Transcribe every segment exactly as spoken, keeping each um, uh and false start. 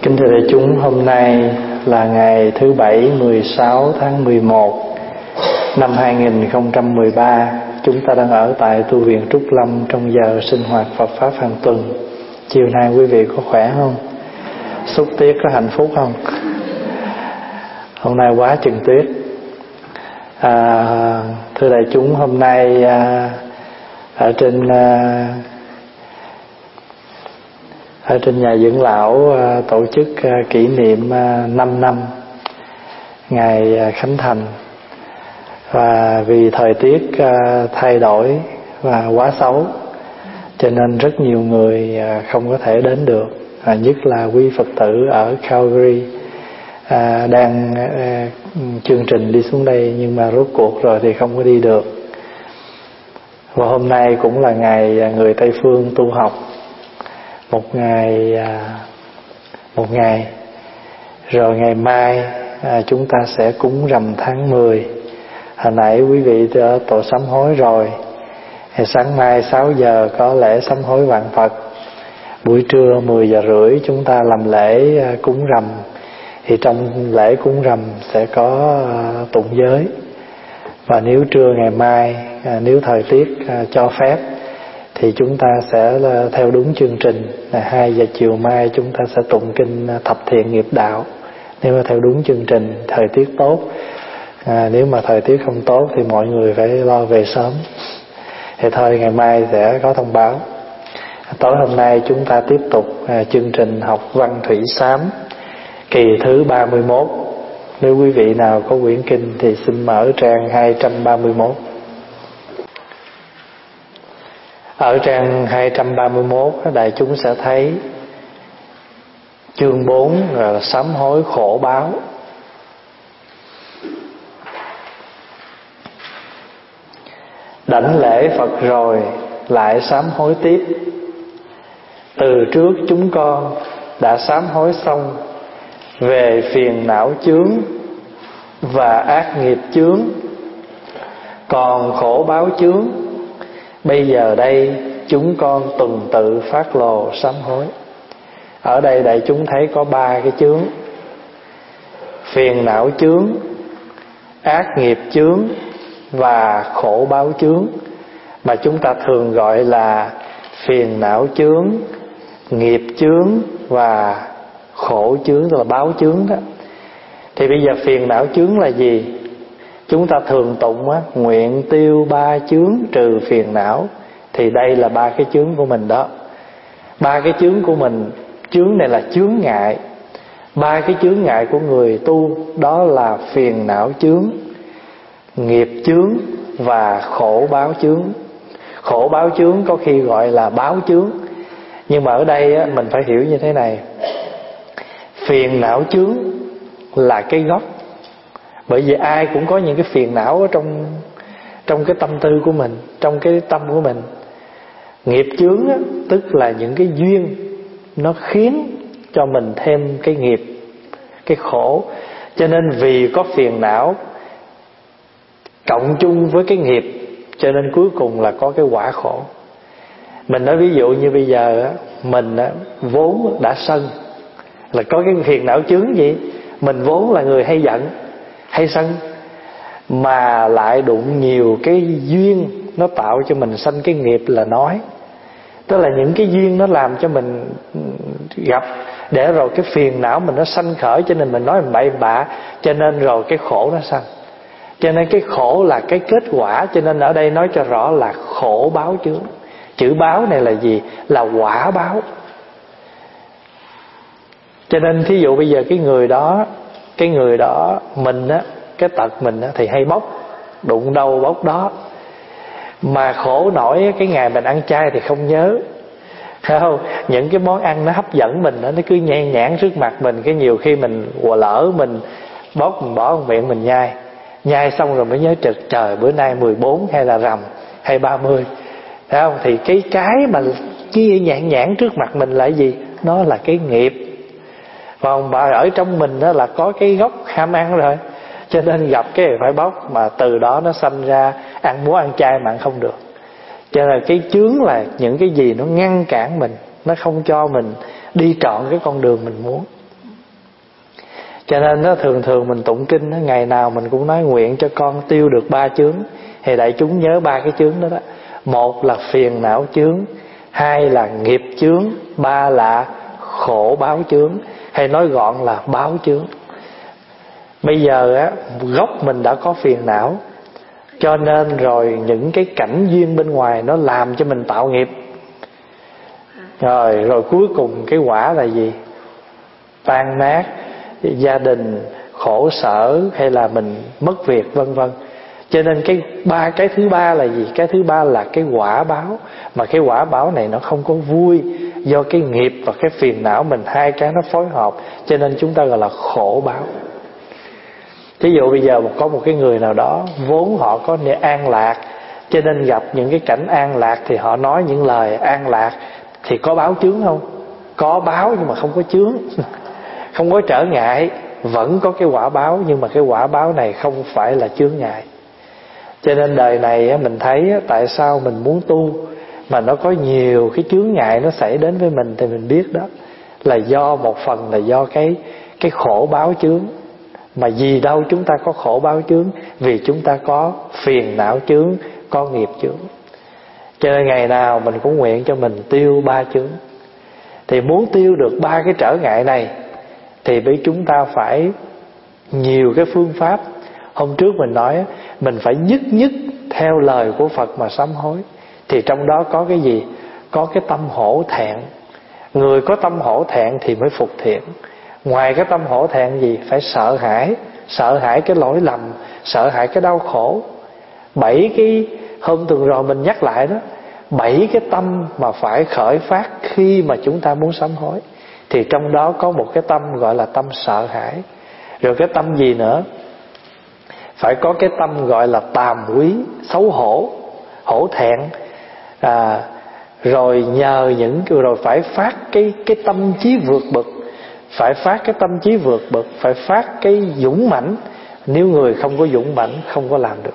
Kính thưa đại chúng, hôm nay là ngày thứ Bảy mười sáu tháng mười một năm hai nghìn không trăm mười ba. Chúng ta đang ở tại tu viện Trúc Lâm trong giờ sinh hoạt Phật Pháp hàng tuần. Chiều nay quý vị có khỏe không? Xúc tiết có hạnh phúc không? Hôm nay quá chừng tuyết. À, thưa đại chúng, hôm nay à, ở trên à, ở trên nhà dưỡng lão à, tổ chức à, kỷ niệm à, năm năm ngày à, khánh thành, và vì thời tiết à, thay đổi và quá xấu cho nên rất nhiều người à, không có thể đến được, à, nhất là quý Phật tử ở Calgary à, đang à, chương trình đi xuống đây nhưng mà rốt cuộc rồi thì không có đi được. Và hôm nay cũng là ngày người Tây Phương tu học, một ngày một ngày rồi ngày mai à, chúng ta sẽ cúng rằm tháng mười. Hồi nãy quý vị đã tổ sám hối rồi, thì sáng mai sáu giờ có lễ sám hối vạn Phật, buổi trưa mười giờ rưỡi chúng ta làm lễ cúng rằm. Thì trong lễ cúng rằm sẽ có tụng giới, và nếu trưa ngày mai à, nếu thời tiết à, cho phép thì chúng ta sẽ theo đúng chương trình là hai giờ chiều mai chúng ta sẽ tụng kinh Thập Thiện Nghiệp Đạo, nếu mà theo đúng chương trình thời tiết tốt. À, nếu mà thời tiết không tốt thì mọi người phải lo về sớm. Thì thôi ngày mai sẽ có thông báo. Tối hôm nay chúng ta tiếp tục à, chương trình học Văn Thủy Sám kỳ thứ ba mươi mốt. Nếu quý vị nào có quyển kinh thì xin mở trang hai trăm ba mươi mốt. Ở trang hai trăm ba mươi mốt đại chúng sẽ thấy chương bốn là sám hối khổ báo. Đảnh lễ Phật rồi lại sám hối tiếp. Từ trước chúng con đã sám hối xong về phiền não chướng và ác nghiệp chướng, còn khổ báo chướng bây giờ đây chúng con tuần tự phát lồ sám hối. Ở đây đại chúng thấy có ba cái chướng: phiền não chướng, ác nghiệp chướng và khổ báo chướng, mà chúng ta thường gọi là phiền não chướng, nghiệp chướng và khổ chướng, tức là báo chướng đó. Thì bây giờ phiền não chướng là gì? Chúng ta thường tụng á, nguyện tiêu ba chướng trừ phiền não. Thì đây là ba cái chướng của mình đó. Ba cái chướng của mình, chướng này là chướng ngại. Ba cái chướng ngại của người tu đó là phiền não chướng, nghiệp chướng và khổ báo chướng. Khổ báo chướng có khi gọi là báo chướng, nhưng mà ở đây á, mình phải hiểu như thế này. Phiền não chướng là cái gốc, bởi vì ai cũng có những cái phiền não ở trong trong cái tâm tư của mình, trong cái tâm của mình. Nghiệp chướng á, tức là những cái duyên nó khiến cho mình thêm cái nghiệp, cái khổ. Cho nên vì có phiền não cộng chung với cái nghiệp, cho nên cuối cùng là có cái quả khổ. Mình nói ví dụ như bây giờ á, mình á, vốn đã sân, là có cái phiền não chướng gì? Mình vốn là người hay giận, hay sân, mà lại đụng nhiều cái duyên nó tạo cho mình sanh cái nghiệp là nói. Tức là những cái duyên nó làm cho mình gặp, để rồi cái phiền não mình nó sanh khởi, cho nên mình nói mình bậy bạ, cho nên rồi cái khổ nó sanh. Cho nên cái khổ là cái kết quả. Cho nên ở đây nói cho rõ là khổ báo chướng. Chữ báo này là gì? Là quả báo. Cho nên thí dụ bây giờ cái người đó, cái người đó mình á, cái tật mình á, thì hay bốc, đụng đâu bốc đó. Mà khổ nổi cái ngày mình ăn chay thì không nhớ, thấy không? Những cái món ăn nó hấp dẫn mình đó, nó cứ nhan nhãn trước mặt mình, cái nhiều khi mình lỡ mình bốc, mình bỏ vào miệng mình nhai, nhai xong rồi mới nhớ trực trời bữa nay mười bốn hay là rằm hay ba mươi, thấy không? Thì cái cái mà kia nhãn nhãn trước mặt mình là gì? Nó là cái nghiệp. Còn bà ở trong mình đó là có cái gốc ham ăn rồi, cho nên gặp cái phải bóc, mà từ đó nó sanh ra ăn muốn ăn chay mà ăn không được. Cho nên cái chướng là những cái gì nó ngăn cản mình, nó không cho mình đi trọn cái con đường mình muốn. Cho nên nó thường thường mình tụng kinh đó, ngày nào mình cũng nói nguyện cho con tiêu được ba chướng. Thì đại chúng nhớ ba cái chướng đó đó. Một là phiền não chướng, hai là nghiệp chướng, ba là khổ báo chướng, hay nói gọn là báo chướng. Bây giờ á, gốc mình đã có phiền não, cho nên rồi những cái cảnh duyên bên ngoài nó làm cho mình tạo nghiệp. Rồi rồi cuối cùng cái quả là gì? Tan nát gia đình, khổ sở, hay là mình mất việc, vân vân. Cho nên cái ba cái thứ ba là gì? Cái thứ ba là cái quả báo. Mà cái quả báo này nó không có vui, do cái nghiệp và cái phiền não mình hai cái nó phối hợp, cho nên chúng ta gọi là khổ báo. Ví dụ bây giờ có một cái người nào đó vốn họ có an lạc, cho nên gặp những cái cảnh an lạc thì họ nói những lời an lạc, thì có báo chướng không? Có báo nhưng mà không có chướng. Không có trở ngại, vẫn có cái quả báo, nhưng mà cái quả báo này không phải là chướng ngại. Cho nên đời này mình thấy tại sao mình muốn tu mà nó có nhiều cái chướng ngại nó xảy đến với mình, thì mình biết đó là do một phần là do cái cái khổ báo chướng. Mà vì đâu chúng ta có khổ báo chướng? Vì chúng ta có phiền não chướng, có nghiệp chướng. Cho nên ngày nào mình cũng nguyện cho mình tiêu ba chướng. Thì muốn tiêu được ba cái trở ngại này thì với chúng ta phải nhiều cái phương pháp. Hôm trước mình nói mình phải nhất nhất theo lời của Phật mà sám hối. Thì trong đó có cái gì? Có cái tâm hổ thẹn. Người có tâm hổ thẹn thì mới phục thiện. Ngoài cái tâm hổ thẹn gì? Phải sợ hãi. Sợ hãi cái lỗi lầm, sợ hãi cái đau khổ. Bảy cái hôm tuần rồi mình nhắc lại đó, bảy cái tâm mà phải khởi phát khi mà chúng ta muốn sám hối. Thì trong đó có một cái tâm gọi là tâm sợ hãi. Rồi cái tâm gì nữa? Phải có cái tâm gọi là tàm quý, xấu hổ, hổ thẹn. à, Rồi nhờ những rồi phải phát cái, cái tâm trí vượt bậc. Phải phát cái tâm trí vượt bậc, phải phát cái dũng mãnh. Nếu người không có dũng mãnh không có làm được.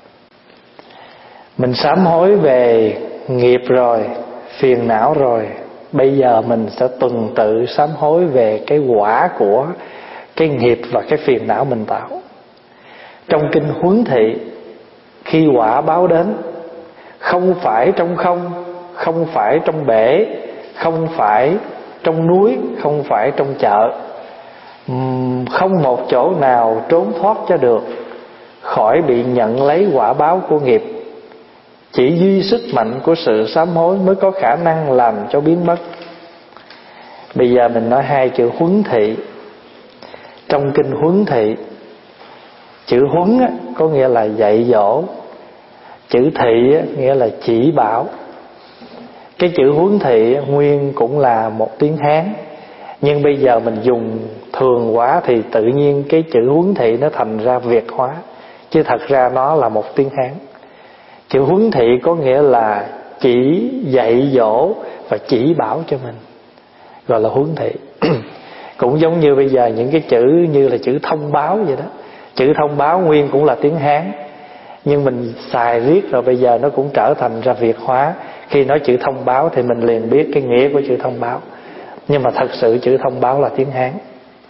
Mình sám hối về nghiệp rồi, phiền não rồi, bây giờ mình sẽ tuần tự sám hối về cái quả của cái nghiệp và cái phiền não mình tạo. Trong kinh Huấn Thị, khi quả báo đến, không phải trong không, không phải trong bể, không phải trong núi, không phải trong chợ, không một chỗ nào trốn thoát cho được khỏi bị nhận lấy quả báo của nghiệp. Chỉ duy sức mạnh của sự sám hối mới có khả năng làm cho biến mất. Bây giờ mình nói hai chữ huấn thị. Trong kinh Huấn Thị, chữ huấn á, có nghĩa là dạy dỗ, chữ thị á, nghĩa là chỉ bảo. Cái chữ huấn thị nguyên cũng là một tiếng Hán, nhưng bây giờ mình dùng thường quá thì tự nhiên cái chữ huấn thị nó thành ra Việt hóa, chứ thật ra nó là một tiếng Hán. Chữ huấn thị có nghĩa là chỉ dạy dỗ và chỉ bảo cho mình, gọi là huấn thị. Cũng giống như bây giờ những cái chữ như là chữ thông báo vậy đó. Chữ thông báo nguyên cũng là tiếng Hán, nhưng mình xài riết rồi bây giờ nó cũng trở thành ra Việt hóa. Khi nói chữ thông báo thì mình liền biết cái nghĩa của chữ thông báo, nhưng mà thật sự chữ thông báo là tiếng Hán.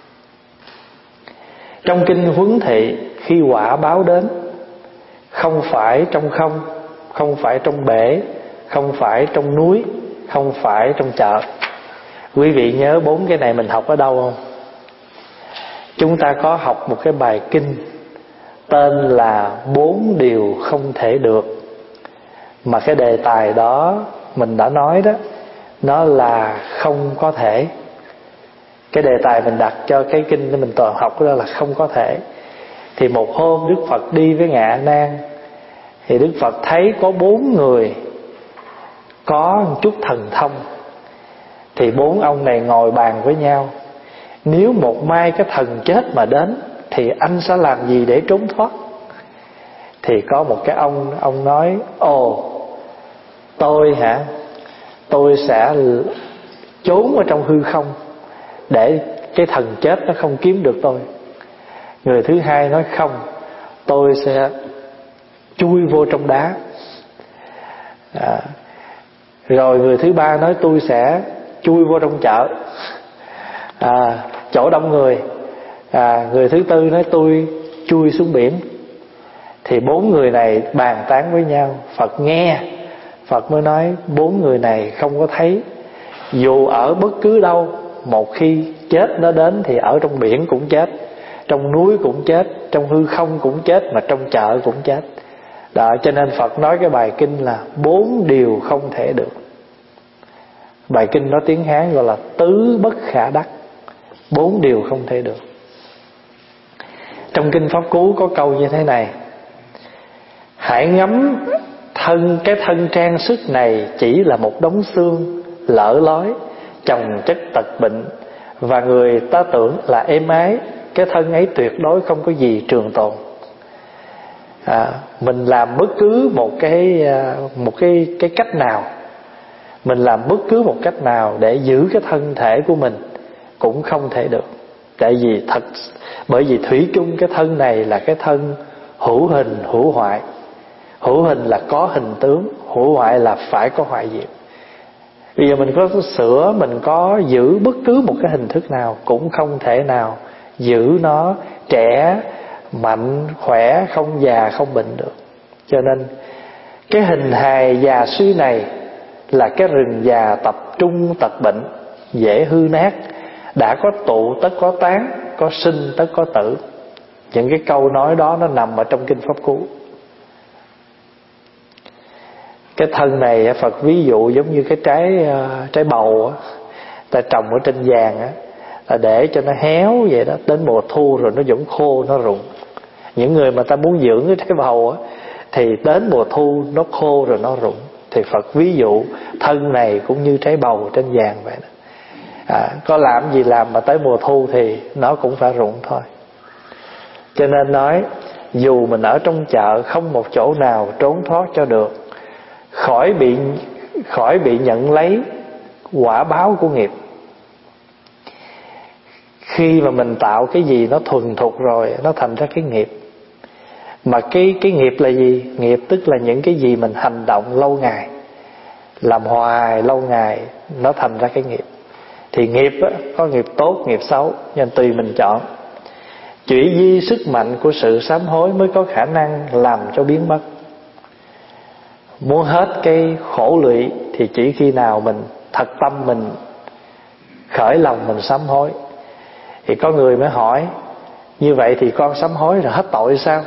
Trong kinh Huấn Thị, khi quả báo đến, không phải trong không, không phải trong bể, không phải trong núi, không phải trong chợ. Quý vị nhớ bốn cái này mình học ở đâu không? Chúng ta có học một cái bài kinh tên là Bốn Điều Không Thể Được. Mà cái đề tài đó mình đã nói đó, nó là không có thể. Cái đề tài mình đặt cho cái kinh mình toàn học đó là không có thể. Thì một hôm Đức Phật đi với Ngạ Nan, thì Đức Phật thấy có bốn người có một chút thần thông. Thì bốn ông này ngồi bàn với nhau, nếu một mai cái thần chết mà đến thì anh sẽ làm gì để trốn thoát? Thì có một cái ông Ông nói: Ồ, tôi hả Tôi sẽ trốn ở trong hư không để cái thần chết nó không kiếm được tôi. Người thứ hai nói: Không, tôi sẽ chui vô trong đá. à, Rồi người thứ ba nói: Tôi sẽ chui vô trong chợ, à, chỗ đông người. à, Người thứ tư nói tôi chui xuống biển. Thì bốn người này bàn tán với nhau. Phật nghe, Phật mới nói bốn người này không có thấy. Dù ở bất cứ đâu, một khi chết nó đến thì ở trong biển cũng chết, trong núi cũng chết, trong hư không cũng chết, mà trong chợ cũng chết. Đó, cho nên Phật nói cái bài kinh là bốn điều không thể được. Bài kinh đó tiếng Hán gọi là tứ bất khả đắc. Bốn điều không thể được. Trong kinh Pháp Cú có câu như thế này: hãy ngắm thân cái thân trang sức này chỉ là một đống xương lở lói, chồng chất tật bệnh, và người ta tưởng là êm ái. Cái thân ấy tuyệt đối không có gì trường tồn. à, Mình làm bất cứ một cái Một cái, cái cách nào, mình làm bất cứ một cách nào để giữ cái thân thể của mình cũng không thể được. Tại vì thật Bởi vì thủy chung cái thân này là cái thân hữu hình hữu hoại. Hữu hình là có hình tướng, hữu hoại là phải có hoại diệt. Bây giờ mình có sửa, mình có giữ bất cứ một cái hình thức nào cũng không thể nào giữ nó trẻ, mạnh, khỏe, không già, không bệnh được. Cho nên cái hình hài già suy này là cái rừng già tập trung tật bệnh, dễ hư nát. Đã có tụ tất có tán, có sinh tất có tử. Những cái câu nói đó nó nằm ở trong kinh Pháp Cú. Cái thân này Phật ví dụ giống như cái trái trái bầu á, ta trồng ở trên vàng á, là để cho nó héo vậy đó, đến mùa thu rồi nó vẫn khô, nó rụng. Những người mà ta muốn dưỡng cái trái bầu á, thì đến mùa thu nó khô rồi nó rụng. Thì Phật ví dụ thân này cũng như trái bầu trên vàng vậy đó. À, có làm gì làm mà tới mùa thu thì nó cũng phải rụng thôi. Cho nên nói dù mình ở trong chợ không một chỗ nào trốn thoát cho được khỏi bị khỏi bị nhận lấy quả báo của nghiệp. Khi mà mình tạo cái gì nó thuần thục rồi, nó thành ra cái nghiệp. Mà cái cái nghiệp là gì? Nghiệp tức là những cái gì mình hành động lâu ngày, làm hoài lâu ngày, nó thành ra cái nghiệp. Thì nghiệp á, có nghiệp tốt, nghiệp xấu, nên tùy mình chọn. Chỉ di sức mạnh của sự sám hối mới có khả năng làm cho biến mất. Muốn hết cái khổ lụy thì chỉ khi nào mình thật tâm mình khởi lòng mình sám hối. Thì có người mới hỏi: như vậy thì con sám hối rồi hết tội sao?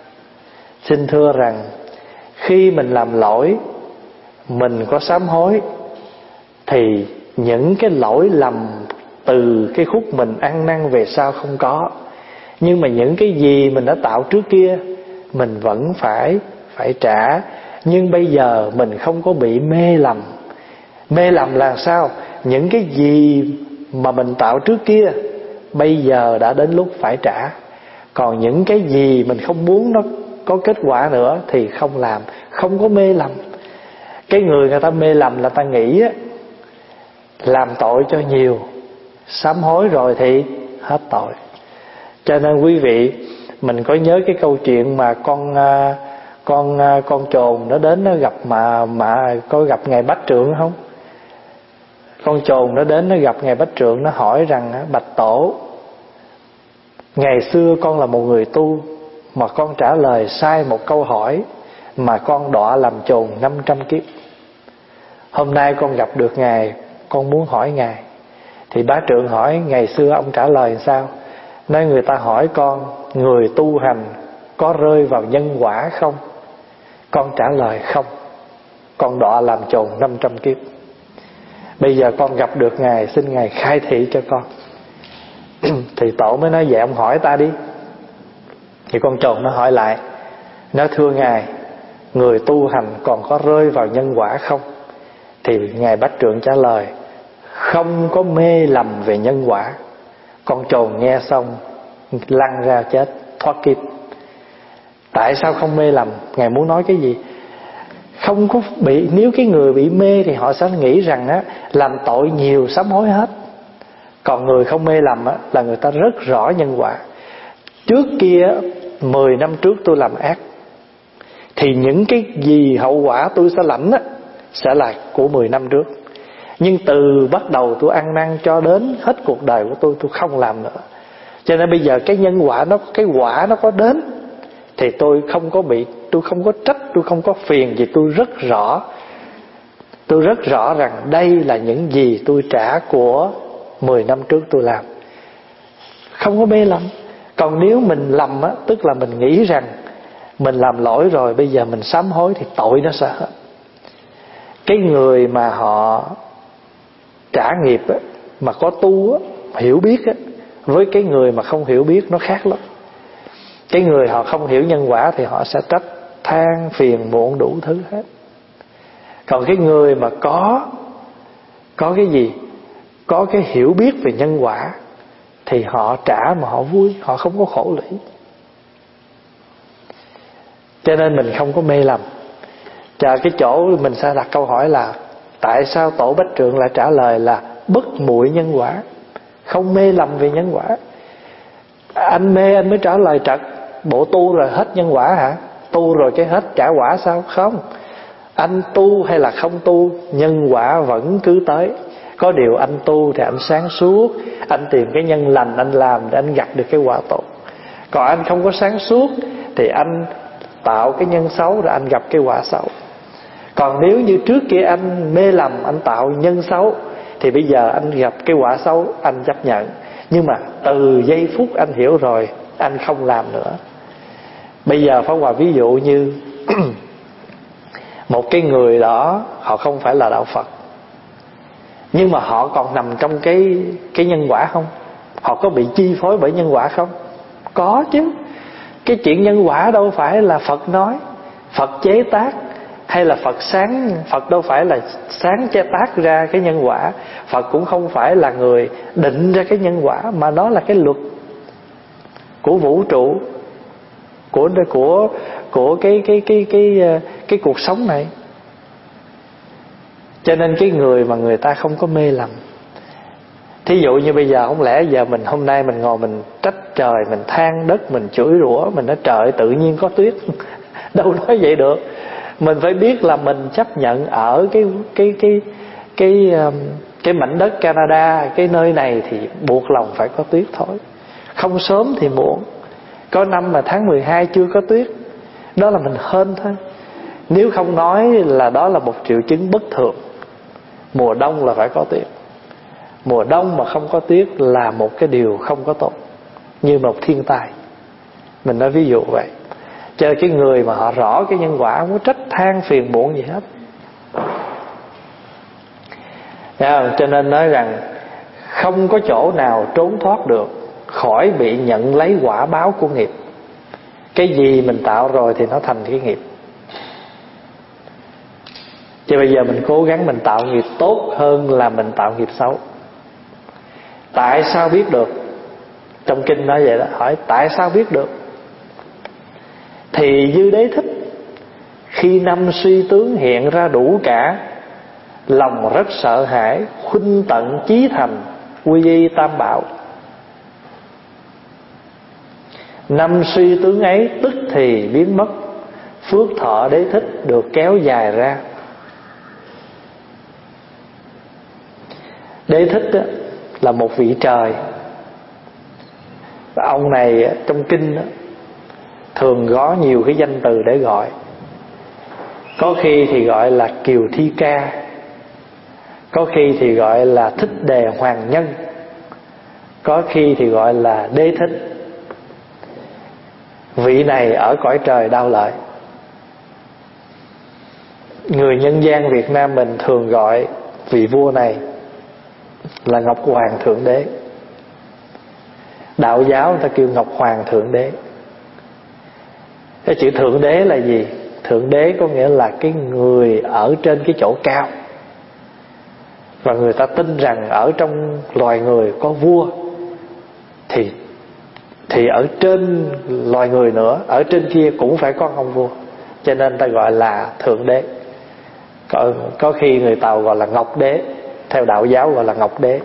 Xin thưa rằng khi mình làm lỗi, mình có sám hối thì những cái lỗi lầm từ cái khúc mình ăn năn về sau không có. Nhưng mà những cái gì mình đã tạo trước kia mình vẫn phải phải trả. Nhưng bây giờ mình không có bị mê lầm. Mê lầm là sao? Những cái gì mà mình tạo trước kia bây giờ đã đến lúc phải trả. Còn những cái gì mình không muốn nó có kết quả nữa thì không làm, không có mê lầm. Cái người người ta mê lầm là ta nghĩ á, làm tội cho nhiều, sám hối rồi thì hết tội. Cho nên quý vị, mình có nhớ cái câu chuyện mà con con con trồn nó đến nó gặp mà mà có gặp ngài Bách Trượng không? Con trồn nó đến nó gặp ngài Bách Trượng, nó hỏi rằng: bạch tổ, ngày xưa con là một người tu mà con trả lời sai một câu hỏi mà con đọa làm trồn năm trăm kiếp. Hôm nay con gặp được ngài, con muốn hỏi ngài. Thì Bá Trượng hỏi: ngày xưa ông trả lời sao? Nói: người ta hỏi con, người tu hành có rơi vào nhân quả không? Con trả lời không, con đọa làm trồn năm trăm kiếp. Bây giờ con gặp được ngài, xin ngài khai thị cho con. Thì tổ mới nói: vậy ông hỏi ta đi. Thì con trồn nó hỏi lại, nó: thưa ngài, người tu hành còn có rơi vào nhân quả không? Thì ngài Bách Trượng trả lời: không có mê lầm về nhân quả. Con trồn nghe xong lăn ra chết, thoát kiếp. Tại sao không mê lầm? Ngài muốn nói cái gì? Không có bị, nếu cái người bị mê thì họ sẽ nghĩ rằng á, làm tội nhiều sám hối hết. Còn người không mê lầm á, là người ta rất rõ nhân quả. Trước kia, mười năm trước tôi làm ác, thì những cái gì hậu quả tôi sẽ lãnh á, sẽ là của mười năm trước. Nhưng từ bắt đầu tôi ăn năn cho đến hết cuộc đời của tôi, tôi không làm nữa. Cho nên bây giờ cái nhân quả nó, cái quả nó có đến thì tôi không có bị, tôi không có trách, tôi không có phiền, vì tôi rất rõ, tôi rất rõ rằng đây là những gì tôi trả của mười năm trước tôi làm, không có mê lầm. Còn nếu mình lầm á, tức là mình nghĩ rằng mình làm lỗi rồi, bây giờ mình sám hối thì tội nó sẽ hết. Cái người mà họ trả nghiệp á, mà có tu á, hiểu biết á, với cái người mà không hiểu biết nó khác lắm. Cái người họ không hiểu nhân quả thì họ sẽ trách, than, phiền muộn đủ thứ hết. Còn cái người mà có Có cái gì? Có cái hiểu biết về nhân quả thì họ trả mà họ vui, họ không có khổ lũy. Cho nên mình không có mê lầm. Chờ cái chỗ mình sẽ đặt câu hỏi là tại sao Tổ Bách Trượng lại trả lời là bất muội nhân quả, không mê lầm về nhân quả. Anh mê anh mới trả lời trật, bộ tu rồi hết nhân quả hả? Tu rồi cái hết trả quả sao? Không. Anh tu hay là không tu, nhân quả vẫn cứ tới. Có điều anh tu thì anh sáng suốt, anh tìm cái nhân lành anh làm để anh gặt được cái quả tốt. Còn anh không có sáng suốt thì anh tạo cái nhân xấu rồi anh gặp cái quả xấu. Còn nếu như trước kia anh mê lầm, anh tạo nhân xấu, thì bây giờ anh gặp cái quả xấu anh chấp nhận. Nhưng mà từ giây phút anh hiểu rồi, anh không làm nữa. Bây giờ Pháp Hòa ví dụ như một cái người đó, họ không phải là đạo Phật, nhưng mà họ còn nằm trong cái, cái nhân quả không? Họ có bị chi phối bởi nhân quả không? Có chứ. Cái chuyện nhân quả đâu phải là Phật nói, Phật chế tác, hay là Phật sáng, Phật đâu phải là sáng chế tác ra cái nhân quả. Phật cũng không phải là người định ra cái nhân quả, mà đó là cái luật của vũ trụ, của của của cái cái cái cái cái, cái cuộc sống này. Cho nên cái người mà người ta không có mê lầm. Thí dụ như bây giờ không lẽ giờ mình hôm nay mình ngồi mình trách trời, mình than đất, mình chửi rủa, mình nói trời tự nhiên có tuyết. Đâu nói vậy được. Mình phải biết là mình chấp nhận ở cái cái cái cái cái, cái mảnh đất Canada, cái nơi này thì buộc lòng phải có tuyết thôi. Không sớm thì muộn. Có năm mà tháng mười hai chưa có tuyết, đó là mình hên thôi. Nếu không nói là đó là một triệu chứng bất thường. Mùa đông là phải có tuyết. Mùa đông mà không có tuyết là một cái điều không có tốt, như một thiên tai. Mình nói ví dụ vậy. Cho cái người mà họ rõ cái nhân quả, không có trách than phiền muộn gì hết. Đấy, cho nên nói rằng không có chỗ nào trốn thoát được khỏi bị nhận lấy quả báo của nghiệp. Cái gì mình tạo rồi thì nó thành cái nghiệp. Chứ bây giờ mình cố gắng mình tạo nghiệp tốt hơn là mình tạo nghiệp xấu. Tại sao biết được? Trong kinh nói vậy đó, hỏi tại sao biết được? Thì Dư Đế thích, khi năm suy tướng hiện ra đủ cả, lòng rất sợ hãi, khuynh tận chí thành, quy y tam bảo. Năm suy tướng ấy tức thì biến mất, phước thọ Đế thích được kéo dài ra. Đế thích đó, là một vị trời. Và ông này trong kinh đó, thường có nhiều cái danh từ để gọi. Có khi thì gọi là Kiều Thi Ca, có khi thì gọi là Thích Đề Hoàng Nhân, có khi thì gọi là Đế thích. Vị này ở cõi trời Đao Lợi. Người nhân gian Việt Nam mình thường gọi vị vua này là Ngọc Hoàng Thượng Đế. Đạo giáo người ta kêu Ngọc Hoàng Thượng Đế. Cái chữ Thượng Đế là gì? Thượng Đế có nghĩa là cái người ở trên cái chỗ cao. Và người ta tin rằng ở trong loài người có vua, Thì Thì ở trên loài người nữa, ở trên kia cũng phải có ông vua. Cho nên ta gọi là Thượng Đế. Có, có khi người Tàu gọi là Ngọc Đế, theo đạo giáo gọi là Ngọc Đế.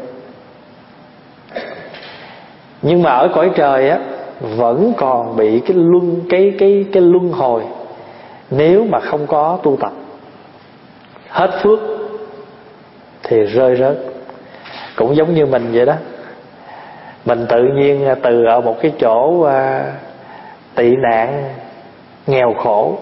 Nhưng mà ở cõi trời á, vẫn còn bị cái luân cái cái cái luân hồi. Nếu mà không có tu tập, hết phước thì rơi rớt. Cũng giống như mình vậy đó. Mình tự nhiên từ ở một cái chỗ à, tị nạn nghèo khổ,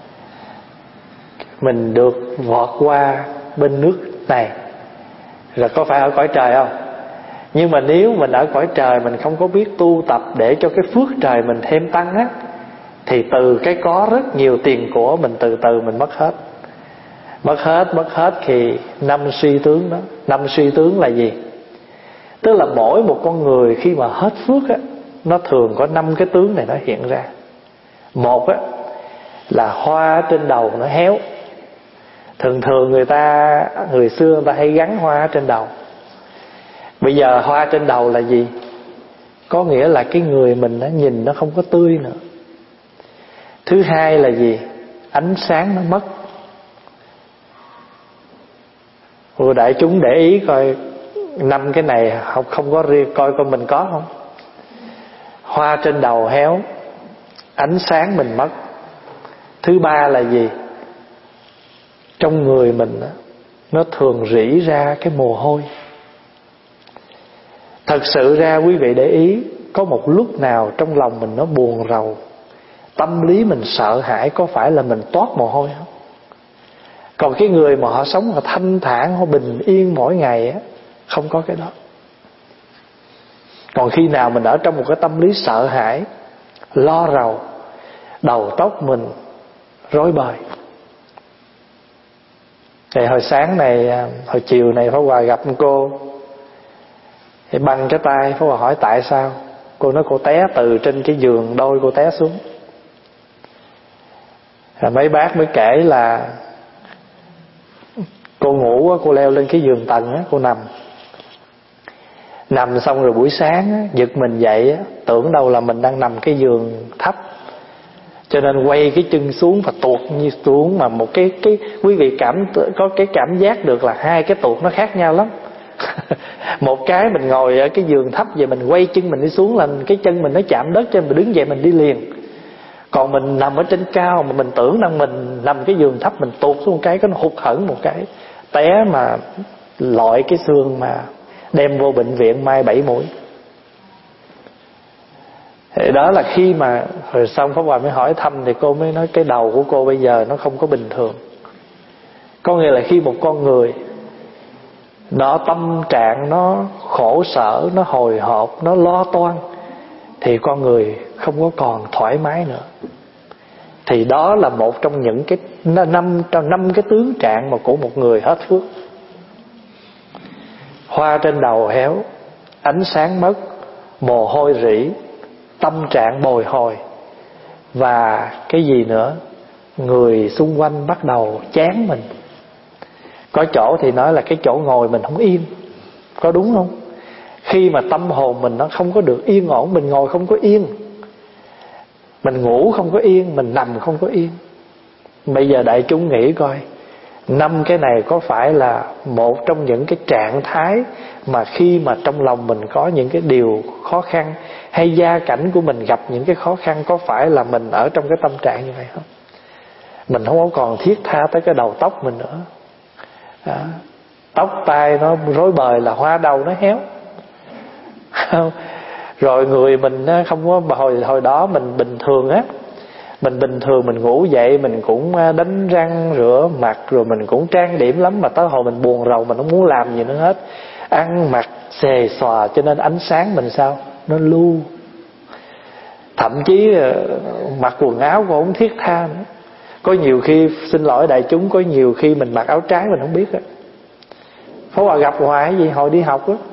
mình được vọt qua bên nước này, rồi có phải ở cõi trời không? Nhưng mà nếu mình ở cõi trời mình không có biết tu tập để cho cái phước trời mình thêm tăng á, thì từ cái có rất nhiều tiền của mình từ từ mình mất hết. Mất hết, mất hết thì năm suy tướng đó. Năm suy tướng là gì? Tức là mỗi một con người khi mà hết phước á, nó thường có năm cái tướng này nó hiện ra. Một á là hoa trên đầu nó héo. Thường thường người ta, người xưa người ta hay gắn hoa trên đầu. Bây giờ hoa trên đầu là gì? Có nghĩa là cái người mình nó nhìn nó không có tươi nữa. Thứ hai là gì? Ánh sáng nó mất. Rồi đại chúng để ý coi năm cái này không không có riêng, coi coi mình có không. Hoa trên đầu héo, ánh sáng mình mất. Thứ ba là gì? Trong người mình đó, nó thường rỉ ra cái mồ hôi. Thật sự ra quý vị để ý, có một lúc nào trong lòng mình nó buồn rầu, tâm lý mình sợ hãi, có phải là mình toát mồ hôi không? Còn cái người mà họ sống họ thanh thản, họ bình yên mỗi ngày á, không có cái đó. Còn khi nào mình ở trong một cái tâm lý sợ hãi, lo rầu, đầu tóc mình rối bời. Thì hồi sáng này, hồi chiều này Pháp Hòa gặp cô, thì băng cái tay, Pháp Hòa hỏi tại sao. Cô nói cô té từ trên cái giường đôi cô té xuống. Rồi mấy bác mới kể là cô ngủ, cô leo lên cái giường tầng, cô nằm. Nằm xong rồi buổi sáng giật mình dậy, tưởng đâu là mình đang nằm cái giường thấp, cho nên quay cái chân xuống và tuột như xuống. Mà một cái cái quý vị cảm có cái cảm giác được là hai cái tuột nó khác nhau lắm. Một cái mình ngồi ở cái giường thấp vậy, mình quay chân mình đi xuống là cái chân mình nó chạm đất, cho mình đứng dậy mình đi liền. Còn mình nằm ở trên cao mà mình tưởng rằng mình nằm cái giường thấp, mình tuột xuống một cái, cái nó hụt hẫng một cái, té mà lọi cái xương mà đem vô bệnh viện mai bảy mũi. Thì đó là khi mà rồi xong Pháp Hòa mới hỏi thăm, thì cô mới nói cái đầu của cô bây giờ nó không có bình thường. Có nghĩa là khi một con người nó tâm trạng nó khổ sở, nó hồi hộp, nó lo toan, thì con người không có còn thoải mái nữa. Thì đó là một trong những cái năm trong năm cái tướng trạng mà của một người hết phước. Hoa trên đầu héo, ánh sáng mất, mồ hôi rỉ, tâm trạng bồi hồi, và cái gì nữa? Người xung quanh bắt đầu chán mình. Có chỗ thì nói là cái chỗ ngồi mình không yên. Có đúng không? Khi mà tâm hồn mình nó không có được yên ổn, mình ngồi không có yên, mình ngủ không có yên, mình nằm không có yên. Bây giờ đại chúng nghĩ coi, năm cái này có phải là một trong những cái trạng thái mà khi mà trong lòng mình có những cái điều khó khăn, hay gia cảnh của mình gặp những cái khó khăn, có phải là mình ở trong cái tâm trạng như vậy không? Mình không có còn thiết tha tới cái đầu tóc mình nữa. Đó. Tóc tai nó rối bời là hoa đầu nó héo. Rồi người mình không có, hồi hồi đó mình bình thường á, mình bình thường mình ngủ dậy mình cũng đánh răng rửa mặt, rồi mình cũng trang điểm lắm, mà tới hồi mình buồn rầu mình không muốn làm gì nữa hết, ăn mặc xề xòa, cho nên ánh sáng mình sao nó lu. Thậm chí mặc quần áo cũng không thiết tha nữa. Có nhiều khi, xin lỗi đại chúng, có nhiều khi mình mặc áo trái mình không biết á. Pháp Hòa gặp hoài cái gì hồi đi học á.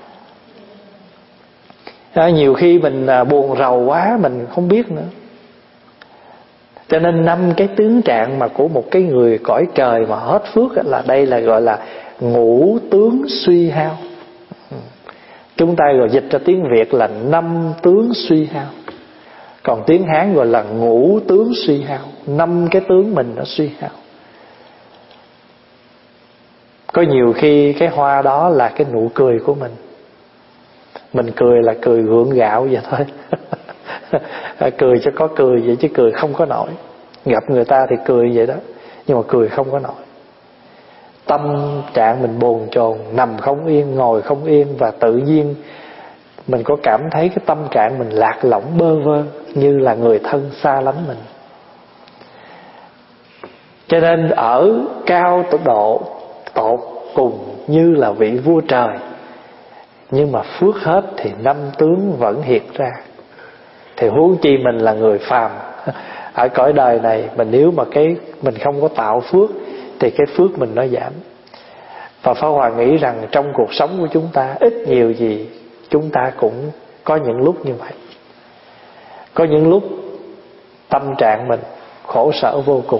À, nhiều khi mình buồn rầu quá mình không biết nữa. Cho nên năm cái tướng trạng mà của một cái người cõi trời mà hết phước là đây là gọi là ngũ tướng suy hao. Chúng ta gọi dịch ra tiếng Việt là năm tướng suy hao. Còn tiếng Hán gọi là ngũ tướng suy hao. Năm cái tướng mình nó suy hao. Có nhiều khi cái hoa đó là cái nụ cười của mình. Mình cười là cười gượng gạo vậy thôi. Cười cho có cười vậy chứ cười không có nổi. Gặp người ta thì cười vậy đó, nhưng mà cười không có nổi. Tâm trạng mình bồn chồn, nằm không yên, ngồi không yên, và tự nhiên mình có cảm thấy cái tâm trạng mình lạc lõng bơ vơ, như là người thân xa lánh mình. Cho nên ở cao độ tột cùng như là vị vua trời, nhưng mà phước hết thì năm tướng vẫn hiện ra. Thì huống chi mình là người phàm ở cõi đời này, mình nếu mà cái mình không có tạo phước thì cái phước mình nó giảm. Và Pháp Hòa nghĩ rằng trong cuộc sống của chúng ta, ít nhiều gì chúng ta cũng có những lúc như vậy. Có những lúc tâm trạng mình khổ sở vô cùng.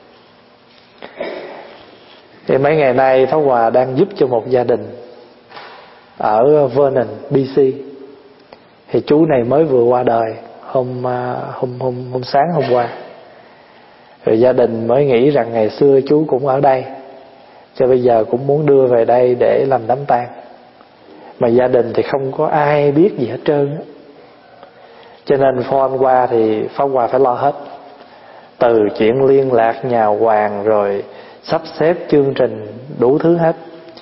Thì mấy ngày nay Pháp Hòa đang giúp cho một gia đình ở Vernon, bê xê. Thì chú này mới vừa qua đời hôm hôm hôm hôm sáng hôm qua. Rồi gia đình mới nghĩ rằng ngày xưa chú cũng ở đây, cho bây giờ cũng muốn đưa về đây để làm đám tang. Mà gia đình thì không có ai biết gì hết trơn. Cho nên phone qua thì Pháp Hòa phải lo hết. Từ chuyện liên lạc nhà hoàng, rồi sắp xếp chương trình đủ thứ hết.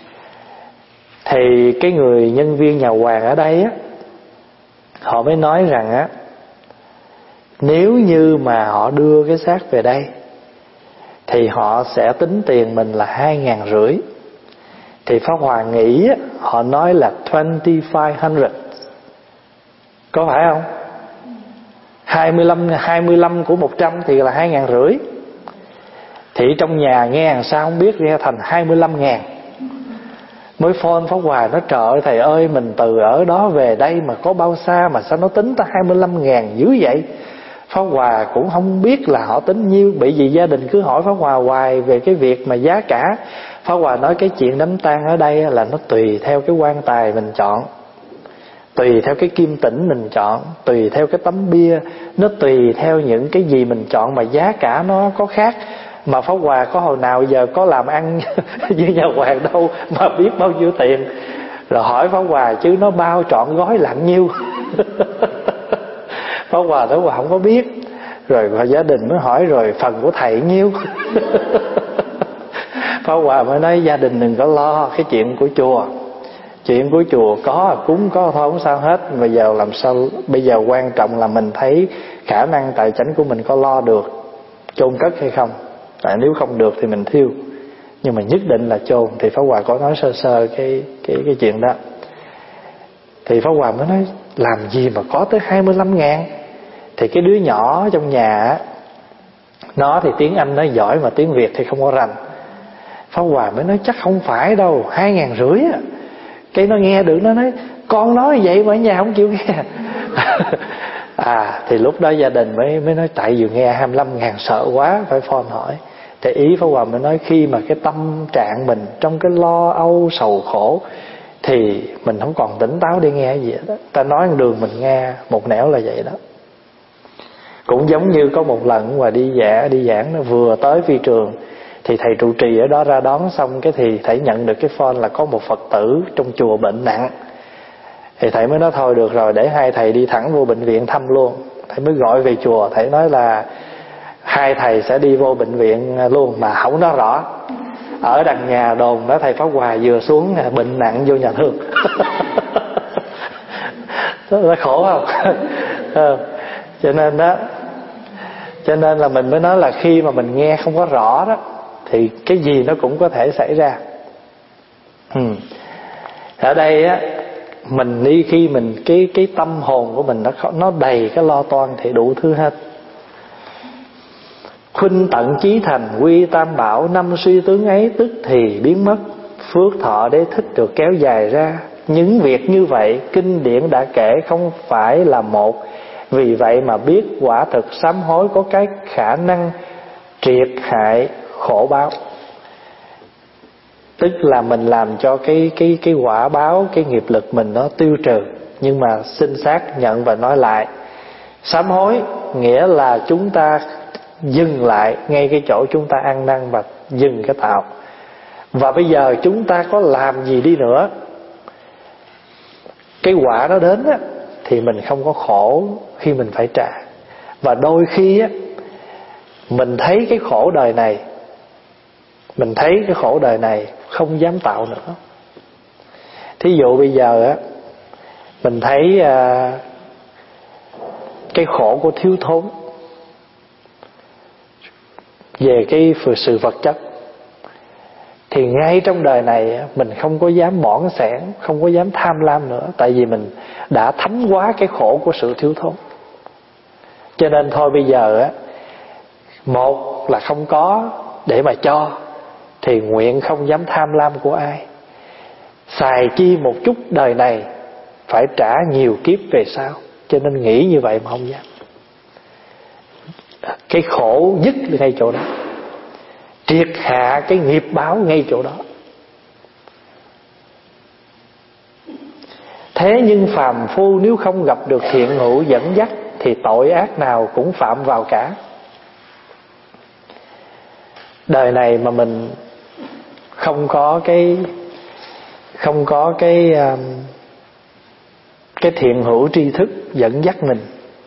Thì cái người nhân viên nhà hoàng ở đây á, họ mới nói rằng á, nếu như mà họ đưa cái xác về đây thì họ sẽ tính tiền mình là hai ngàn rưỡi. Thì Pháp Hòa nghĩ á, họ nói là twenty-five hundred. Có phải không? hai mươi lăm, hai mươi lăm của một trăm thì là hai ngàn rưỡi. Thì trong nhà nghe làm sao không biết, nghe thành hai mươi lăm ngàn. Mới phone Pháp Hòa nói trời ơi thầy ơi, mình từ ở đó về đây mà có bao xa mà sao nó tính tới hai mươi lăm ngàn dữ vậy. Pháp Hòa cũng không biết là họ tính nhiêu, bởi vì gia đình cứ hỏi Pháp Hòa hoài về cái việc mà giá cả. Pháp Hòa nói cái chuyện đám tang ở đây là nó tùy theo cái quan tài mình chọn, tùy theo cái kim tĩnh mình chọn, tùy theo cái tấm bia, nó tùy theo những cái gì mình chọn mà giá cả nó có khác. Mà Pháp Hòa có hồi nào giờ có làm ăn với nhà hoàng đâu mà biết bao nhiêu tiền. Rồi hỏi Pháp Hòa chứ nó bao trọn gói là nhiêu. Pháp Hòa Pháp Hòa không có biết. Rồi gia đình mới hỏi rồi phần của thầy nhiêu. Pháp Hòa mới nói gia đình đừng có lo cái chuyện của chùa. Chuyện của chùa có cúng có thôi không sao hết. Bây giờ làm sao, bây giờ quan trọng là mình thấy khả năng tài chính của mình có lo được chôn cất hay không. Tại nếu không được thì mình thiêu, nhưng mà nhất định là chôn. Thì Pháp Hòa có nói sơ sơ cái cái cái chuyện đó. Thì Pháp Hòa mới nói làm gì mà có tới hai mươi lăm ngàn. Thì cái đứa nhỏ trong nhà, nó thì tiếng Anh nó giỏi mà tiếng Việt thì không có rành. Pháp Hòa mới nói chắc không phải đâu, hai ngàn rưỡi á. Cái nó nghe được nó nói con nói vậy mà ở nhà không chịu nghe. À thì lúc đó gia đình mới mới nói tại vừa nghe hai mươi lăm ngàn sợ quá, phải phone hỏi. Thì ý Pháp Hòa mới nói khi mà cái tâm trạng mình trong cái lo âu sầu khổ thì mình không còn tỉnh táo để nghe gì đó. Ta nói đường mình nghe một nẻo là vậy đó. Cũng giống như có một lần mà đi giảng, đi giảng nó vừa tới phi trường, thì thầy trụ trì ở đó ra đón xong cái thì thầy nhận được cái phone là có một Phật tử trong chùa bệnh nặng. Thì thầy mới nói thôi được rồi, để hai thầy đi thẳng vô bệnh viện thăm luôn. Thầy mới gọi về chùa, thầy nói là hai thầy sẽ đi vô bệnh viện luôn, mà không nói rõ. Ở đằng nhà đồn đó thầy Pháp Hòa vừa xuống bệnh nặng vô nhà thương. Nó khổ không? Cho nên đó, cho nên là mình mới nói là khi mà mình nghe không có rõ đó thì cái gì nó cũng có thể xảy ra. ừ. Ở đây á, mình đi khi mình cái cái tâm hồn của mình nó nó đầy cái lo toan thì đủ thứ hết. Khuynh tận chí thành quy tam bảo, năm suy tướng ấy tức thì biến mất. Phước thọ đế thích được kéo dài ra. Những việc như vậy kinh điển đã kể không phải là một. Vì vậy mà biết quả thực sám hối có cái khả năng triệt hại khổ báo. Tức là mình làm cho cái cái cái quả báo, cái nghiệp lực mình nó tiêu trừ. Nhưng mà xin xác nhận và nói lại, sám hối nghĩa là chúng ta dừng lại ngay cái chỗ chúng ta ăn năn và dừng cái tạo. Và bây giờ chúng ta có làm gì đi nữa, cái quả nó đến á, thì mình không có khổ khi mình phải trả. Và đôi khi á, mình thấy cái khổ đời này, mình thấy cái khổ đời này không dám tạo nữa. Thí dụ bây giờ á, Mình thấy à, cái khổ của thiếu thốn về cái sự vật chất, thì ngay trong đời này mình không có dám bỏng sẻn, không có dám tham lam nữa. Tại vì mình đã thấm quá cái khổ của sự thiếu thốn. Cho nên thôi bây giờ á, một là không có để mà cho, thì nguyện không dám tham lam của ai. Xài chi một chút đời này, phải trả nhiều kiếp về sau. Cho nên nghĩ như vậy mà không dám. Cái khổ dứt ngay chỗ đó, triệt hạ cái nghiệp báo ngay chỗ đó. Thế nhưng phàm phu nếu không gặp được thiện hữu dẫn dắt, thì tội ác nào cũng phạm vào cả. Đời này mà mình không có cái không có cái cái thiện hữu tri thức dẫn dắt mình.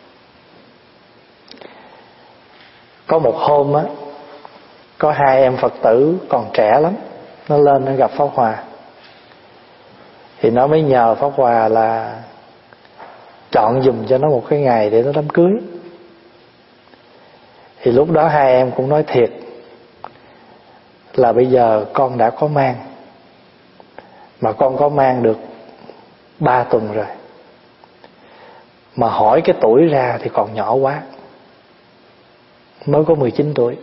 Có một hôm á, có hai em Phật tử còn trẻ lắm, nó lên nó gặp Pháp Hòa. Thì nó mới nhờ Pháp Hòa là chọn giùm cho nó một cái ngày để nó đám cưới. Thì lúc đó hai em cũng nói thiệt là bây giờ con đã có mang, mà con có mang được ba tuần rồi, mà hỏi cái tuổi ra thì còn nhỏ quá, mới có mười chín tuổi.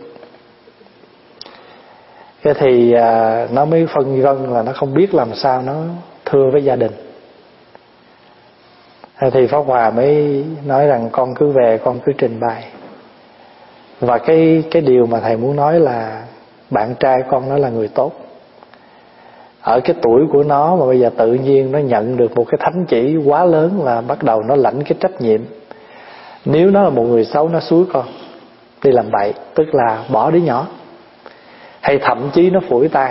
Thế thì à, nó mới phân vân là nó không biết làm sao nó thưa với gia đình. Thế thì Pháp Hòa mới nói rằng con cứ về, con cứ trình bày. Và cái cái điều mà thầy muốn nói là bạn trai con nó là người tốt. Ở cái tuổi của nó mà bây giờ tự nhiên nó nhận được một cái thánh chỉ quá lớn, là bắt đầu nó lãnh cái trách nhiệm. Nếu nó là một người xấu, nó xúi con đi làm bậy, tức là bỏ đứa nhỏ, hay thậm chí nó phủi tay,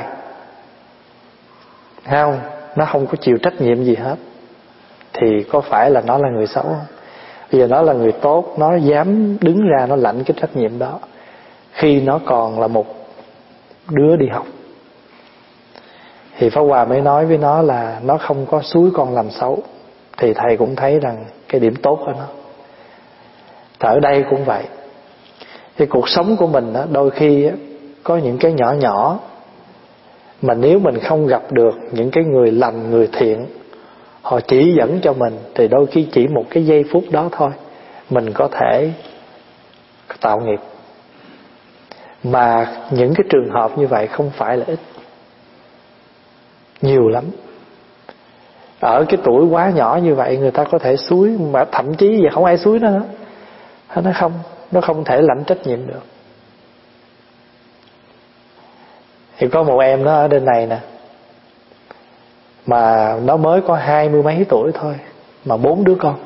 không, nó không có chịu trách nhiệm gì hết, thì có phải là nó là người xấu không? Bây giờ nó là người tốt, nó dám đứng ra nó lãnh cái trách nhiệm đó khi nó còn là một đứa đi học. Thì Pháp Hòa mới nói với nó là nó không có xúi con làm xấu. Thì thầy cũng thấy rằng cái điểm tốt của nó. Ở đây cũng vậy. Thì cuộc sống của mình đó, đôi khi có những cái nhỏ nhỏ mà nếu mình không gặp được những cái người lành, người thiện, họ chỉ dẫn cho mình, thì đôi khi chỉ một cái giây phút đó thôi mình có thể tạo nghiệp. Mà những cái trường hợp như vậy không phải là ít, nhiều lắm. Ở cái tuổi quá nhỏ như vậy người ta có thể xúi, mà thậm chí giờ không ai xúi nó nữa. Nó không, nó không thể lãnh trách nhiệm được. Thì có một em nó ở bên này nè, mà nó mới có hai mươi mấy tuổi thôi, mà bốn đứa con.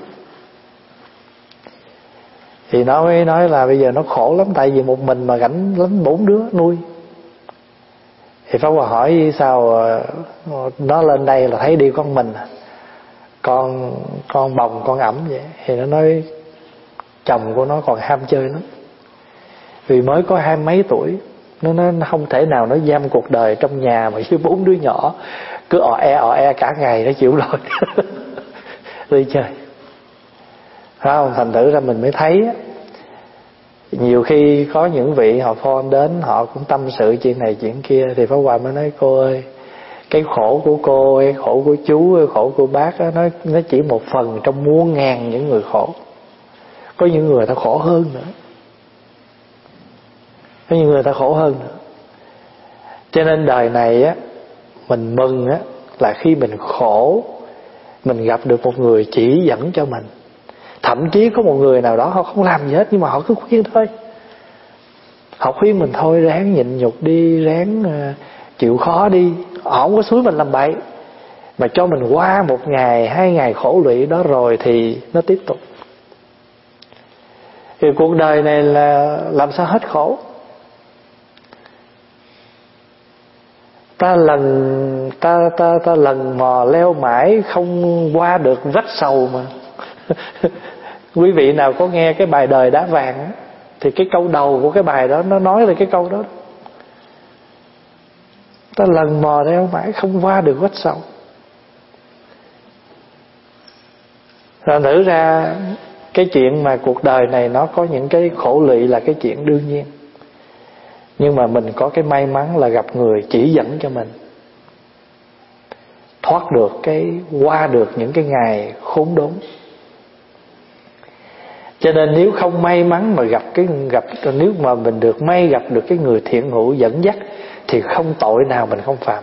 Thì nó mới nói là bây giờ nó khổ lắm, tại vì một mình mà gánh lắm bốn đứa nuôi. Thì Pháp Hòa hỏi sao nó lên đây là thấy đi con mình, con con bồng con ẩm vậy. Thì nó nói chồng của nó còn ham chơi lắm, vì mới có hai mấy tuổi. Nó nói nó không thể nào nó giam cuộc đời trong nhà mà với bốn đứa nhỏ cứ ọ e ọ e cả ngày, nó chịu nổi đi chơi. Phải không? Thành thử ra mình mới thấy nhiều khi có những vị họ phone đến, họ cũng tâm sự chuyện này chuyện kia. Thì Pháp Hòa mới nói cô ơi, cái khổ của cô, cái khổ của chú, cái khổ của bác đó, nó, nó chỉ một phần trong muôn ngàn những người khổ. Có những người ta khổ hơn nữa, có những người ta khổ hơn nữa. Cho nên đời này á, mình mừng á là khi mình khổ, mình gặp được một người chỉ dẫn cho mình. Thậm chí có một người nào đó họ không làm gì hết, nhưng mà họ cứ khuyên thôi. Họ khuyên mình thôi ráng nhịn nhục đi, ráng uh, chịu khó đi. Họ không có xúi mình làm bậy, mà cho mình qua một ngày, hai ngày khổ lụy đó rồi thì nó tiếp tục. Thì cuộc đời này là làm sao hết khổ. Ta lần ta ta ta lần mò leo mãi không qua được vách sầu mà. Quý vị nào có nghe cái bài Đời Đá Vàng á, thì cái câu đầu của cái bài đó nó nói là cái câu đó. Ta lần mò leo mãi không qua được vách sầu. Rồi thử ra cái chuyện mà cuộc đời này nó có những cái khổ lụy là cái chuyện đương nhiên. Nhưng mà mình có cái may mắn là gặp người chỉ dẫn cho mình thoát được cái, qua được những cái ngày khốn đốn. Cho nên nếu không may mắn mà gặp cái gặp nếu mà mình được may gặp được cái người thiện hữu dẫn dắt thì không tội nào mình không phạm.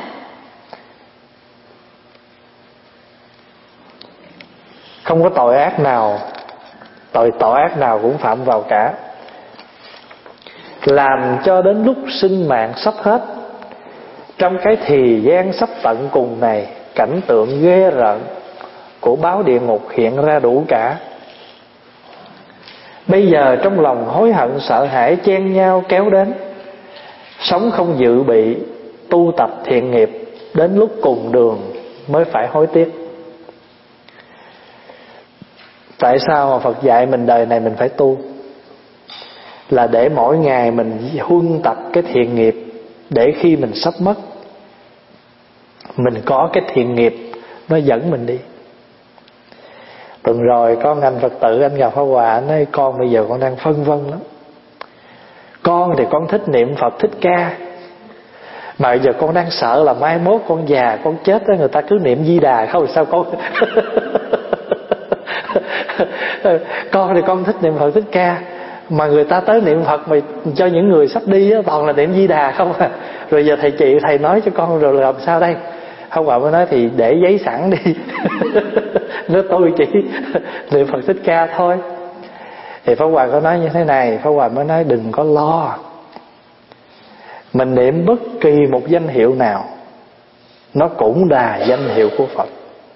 Không có tội ác nào, tội tội ác nào cũng phạm vào cả. Làm cho đến lúc sinh mạng sắp hết, trong cái thì gian sắp tận cùng này, cảnh tượng ghê rợn của báo địa ngục hiện ra đủ cả. Bây giờ trong lòng hối hận sợ hãi chen nhau kéo đến, sống không dự bị, tu tập thiện nghiệp, đến lúc cùng đường mới phải hối tiếc. Tại sao mà Phật dạy mình đời này mình phải tu? Là để mỗi ngày mình huân tập cái thiện nghiệp, để khi mình sắp mất, mình có cái thiện nghiệp nó dẫn mình đi. Tuần rồi có anh Phật tử, anh gặp Pháp Hòa, anh nói con bây giờ con đang phân vân lắm. Con thì con thích niệm Phật, thích ca, mà bây giờ con đang sợ là mai mốt con già, con chết đó, người ta cứ niệm Di Đà không sao con. Con thì con thích niệm Phật, thích ca, mà người ta tới niệm Phật mà cho những người sắp đi đó, toàn là niệm Di Đà không à. Rồi giờ thầy chị thầy nói cho con rồi làm sao đây? Không, bà mới nói thì để giấy sẵn đi. Nói tôi chỉ niệm Phật Thích Ca thôi. Thì Pháp Hòa có nói như thế này, Pháp Hòa mới nói đừng có lo. Mình niệm bất kỳ một danh hiệu nào, nó cũng là danh hiệu của Phật.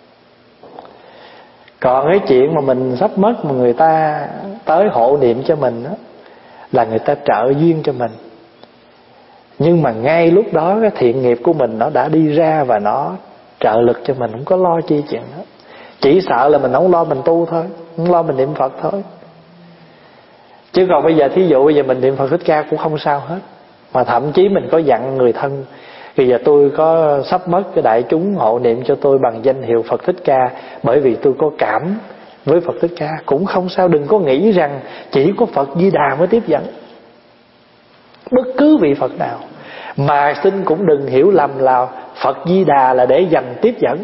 Còn cái chuyện mà mình sắp mất mà người ta tới hộ niệm cho mình đó, là người ta trợ duyên cho mình. Nhưng mà ngay lúc đó cái thiện nghiệp của mình nó đã đi ra và nó trợ lực cho mình, không có lo chi chuyện đó. Chỉ sợ là mình không lo mình tu thôi, không lo mình niệm Phật thôi. Chứ còn bây giờ thí dụ bây giờ mình niệm Phật Thích Ca cũng không sao hết. Mà thậm chí mình có dặn người thân, bây giờ tôi có sắp mất, cái đại chúng hộ niệm cho tôi bằng danh hiệu Phật Thích Ca, bởi vì tôi có cảm với Phật Thích Ca, cũng không sao. Đừng có nghĩ rằng chỉ có Phật Di Đà mới tiếp dẫn. Bất cứ vị Phật nào. Mà xin cũng đừng hiểu lầm là Phật Di Đà là để dành tiếp dẫn.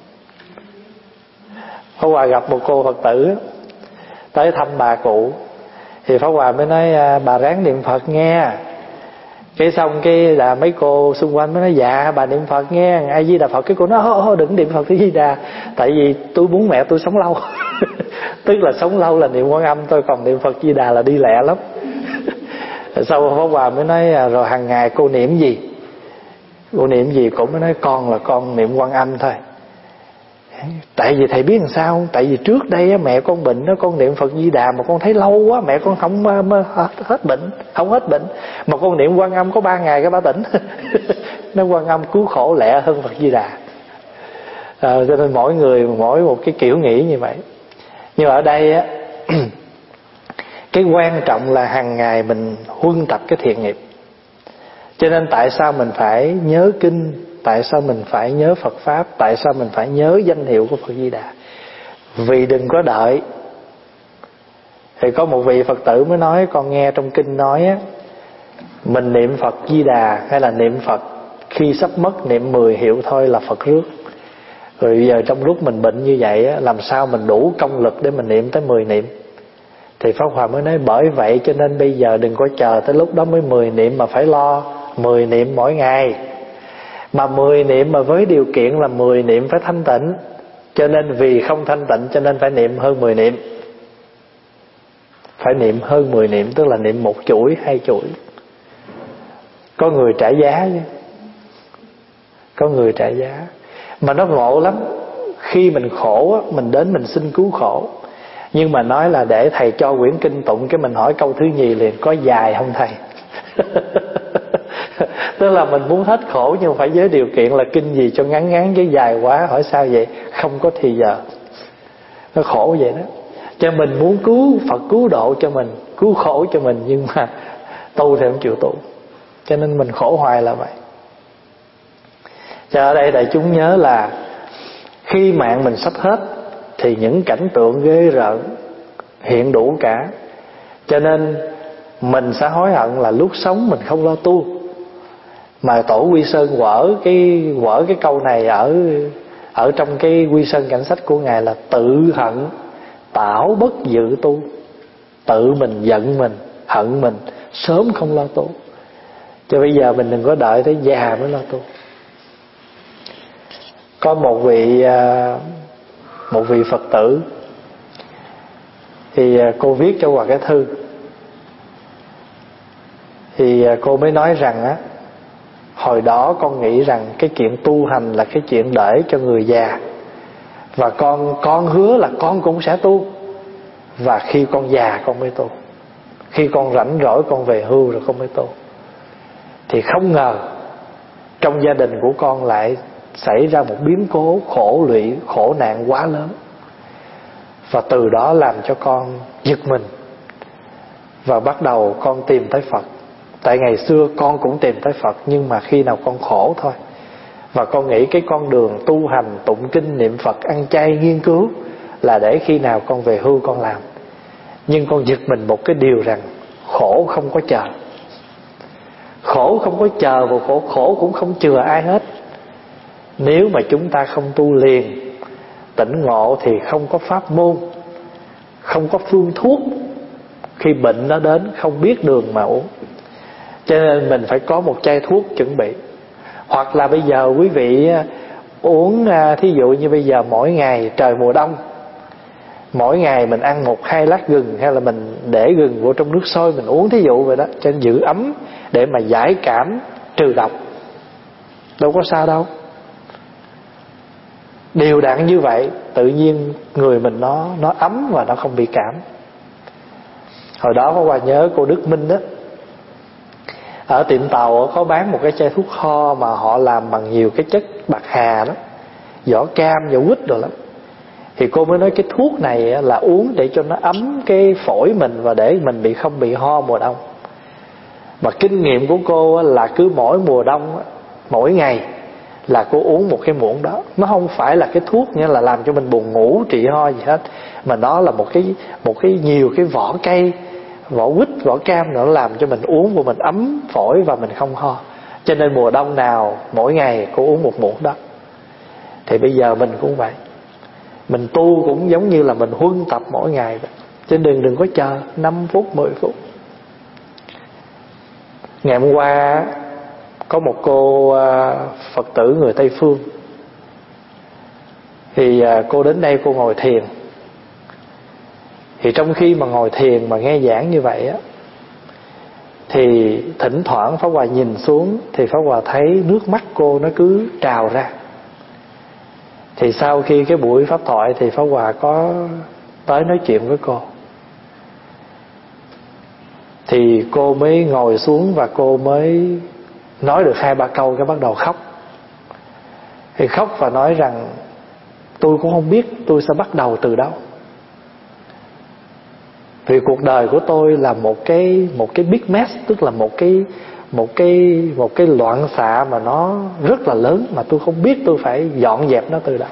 Pháp Hòa gặp một cô Phật tử tới thăm bà cụ, thì Pháp Hòa mới nói bà ráng niệm Phật nghe. Cái xong cái là mấy cô xung quanh mới nói dạ bà niệm Phật nghe, A Di Đà Phật. Cái cô nói ô, ô, đừng niệm Phật Di Đà, tại vì tôi muốn mẹ tôi sống lâu. Tức là sống lâu là niệm Quan Âm thôi, còn niệm Phật Di Đà là đi lẹ lắm. Sau Pháp Hòa mới nói rồi hàng ngày cô niệm gì? Cô niệm gì? Cô mới nói con là con niệm Quan Âm thôi. Tại vì thầy biết làm sao không? Tại vì trước đây mẹ con bệnh đó, con niệm Phật Di Đà mà con thấy lâu quá, mẹ con không hết bệnh, không hết bệnh, mà con niệm Quan Âm có ba ngày cái bà tỉnh. Nó Quan Âm cứu khổ lẹ hơn Phật Di Đà. À, cho nên mỗi người mỗi một cái kiểu nghĩ như vậy. Nhưng mà ở đây á, cái quan trọng là hàng ngày mình huân tập cái thiện nghiệp. Cho nên tại sao mình phải nhớ kinh, tại sao mình phải nhớ Phật Pháp, tại sao mình phải nhớ danh hiệu của Phật Di Đà? Vì đừng có đợi. Thì có một vị Phật tử mới nói, con nghe trong kinh nói á, mình niệm Phật Di Đà hay là niệm Phật khi sắp mất niệm mười hiệu thôi là Phật rước. Rồi bây giờ trong lúc mình bệnh như vậy á, làm sao mình đủ công lực để mình niệm tới mười niệm? Thì Pháp Hòa mới nói bởi vậy cho nên bây giờ đừng có chờ tới lúc đó mới mười niệm, mà phải lo mười niệm mỗi ngày. Mà mười niệm mà với điều kiện là mười niệm phải thanh tịnh. Cho nên vì không thanh tịnh cho nên phải niệm hơn mười niệm. Phải niệm hơn mười niệm, tức là niệm một chuỗi, hai chuỗi. Có người trả giá chứ. Có người trả giá. Mà nó ngộ lắm. Khi mình khổ mình đến mình xin cứu khổ. Nhưng mà nói là để thầy cho quyển kinh tụng, cái mình hỏi câu thứ nhì liền, có dài không thầy? Tức là mình muốn hết khổ nhưng phải với điều kiện là kinh gì cho ngắn ngắn, với dài quá hỏi sao vậy? Không có thì giờ. Nó khổ vậy đó. Cho mình muốn cứu Phật cứu độ cho mình, cứu khổ cho mình, nhưng mà tu thì không chịu tu. Cho nên mình khổ hoài là vậy. Cho ở đây đại chúng nhớ là khi mạng mình sắp hết thì những cảnh tượng ghê rợn hiện đủ cả. Cho nên mình sẽ hối hận là lúc sống mình không lo tu. Mà Tổ Quy Sơn quở cái quở cái câu này ở ở trong cái Quy Sơn Cảnh Sách của Ngài là tự hận tảo bất dự tu. Tự mình giận mình, hận mình, sớm không lo tu. Cho bây giờ mình đừng có đợi tới già mới lo tu. Có một vị một vị Phật tử, thì cô viết cho Hòa Cái Thư, thì cô mới nói rằng á, hồi đó con nghĩ rằng cái chuyện tu hành là cái chuyện để cho người già, và con con hứa là con cũng sẽ tu, và khi con già con mới tu, khi con rảnh rỗi con về hưu rồi con mới tu. Thì không ngờ trong gia đình của con lại xảy ra một biến cố khổ lụy, khổ nạn quá lớn. Và từ đó làm cho con giật mình, và bắt đầu con tìm tới Phật. Tại ngày xưa con cũng tìm tới Phật, nhưng mà khi nào con khổ thôi. Và con nghĩ cái con đường tu hành, tụng kinh, niệm Phật, ăn chay, nghiên cứu là để khi nào con về hưu con làm. Nhưng con giật mình một cái điều rằng khổ không có chờ. Khổ không có chờ, và khổ khổ cũng không chừa ai hết. Nếu mà chúng ta không tu liền tỉnh ngộ thì không có pháp môn, không có phương thuốc. Khi bệnh nó đến không biết đường mà uống. Cho nên mình phải có một chai thuốc chuẩn bị. Hoặc là bây giờ quý vị uống, thí dụ như bây giờ mỗi ngày trời mùa đông, mỗi ngày mình ăn một hai lát gừng, hay là mình để gừng vô trong nước sôi mình uống, thí dụ vậy đó, cho nên giữ ấm để mà giải cảm, trừ độc. Đâu có sao đâu. Đều đặn như vậy, tự nhiên người mình nó nó ấm và nó không bị cảm. Hồi đó Pháp Hòa nhớ cô Đức Minh đó, ở tiệm tàu có bán một cái chai thuốc ho mà họ làm bằng nhiều cái chất bạc hà đó, vỏ cam, vỏ quýt rồi lắm. Thì cô mới nói cái thuốc này là uống để cho nó ấm cái phổi mình, và để mình bị không bị ho mùa đông. Mà kinh nghiệm của cô là cứ mỗi mùa đông, mỗi ngày là cô uống một cái muỗng đó. Nó không phải là cái thuốc nghĩa là làm cho mình buồn ngủ, trị ho gì hết, mà nó là một cái một cái nhiều cái vỏ cây, vỏ quýt, vỏ cam, nó làm cho mình uống và mình ấm phổi và mình không ho. Cho nên mùa đông nào mỗi ngày cô uống một muỗng đó. Thì bây giờ mình cũng vậy, mình tu cũng giống như là mình huân tập mỗi ngày vậy. Chứ đừng đừng có chờ năm phút, mười phút. Ngày hôm qua có một cô Phật tử người Tây Phương, thì cô đến đây cô ngồi thiền. Thì trong khi mà ngồi thiền mà nghe giảng như vậy á, thì thỉnh thoảng Pháp Hòa nhìn xuống, thì Pháp Hòa thấy nước mắt cô nó cứ trào ra. Thì sau khi cái buổi pháp thoại thì Pháp Hòa có tới nói chuyện với cô. Thì cô mới ngồi xuống và cô mới nói được hai ba câu, cái bắt đầu khóc. Thì khóc và nói rằng tôi cũng không biết tôi sẽ bắt đầu từ đâu. Vì cuộc đời của tôi là một cái một cái big mess, tức là một cái một cái một cái loạn xạ mà nó rất là lớn, mà tôi không biết tôi phải dọn dẹp nó từ đâu.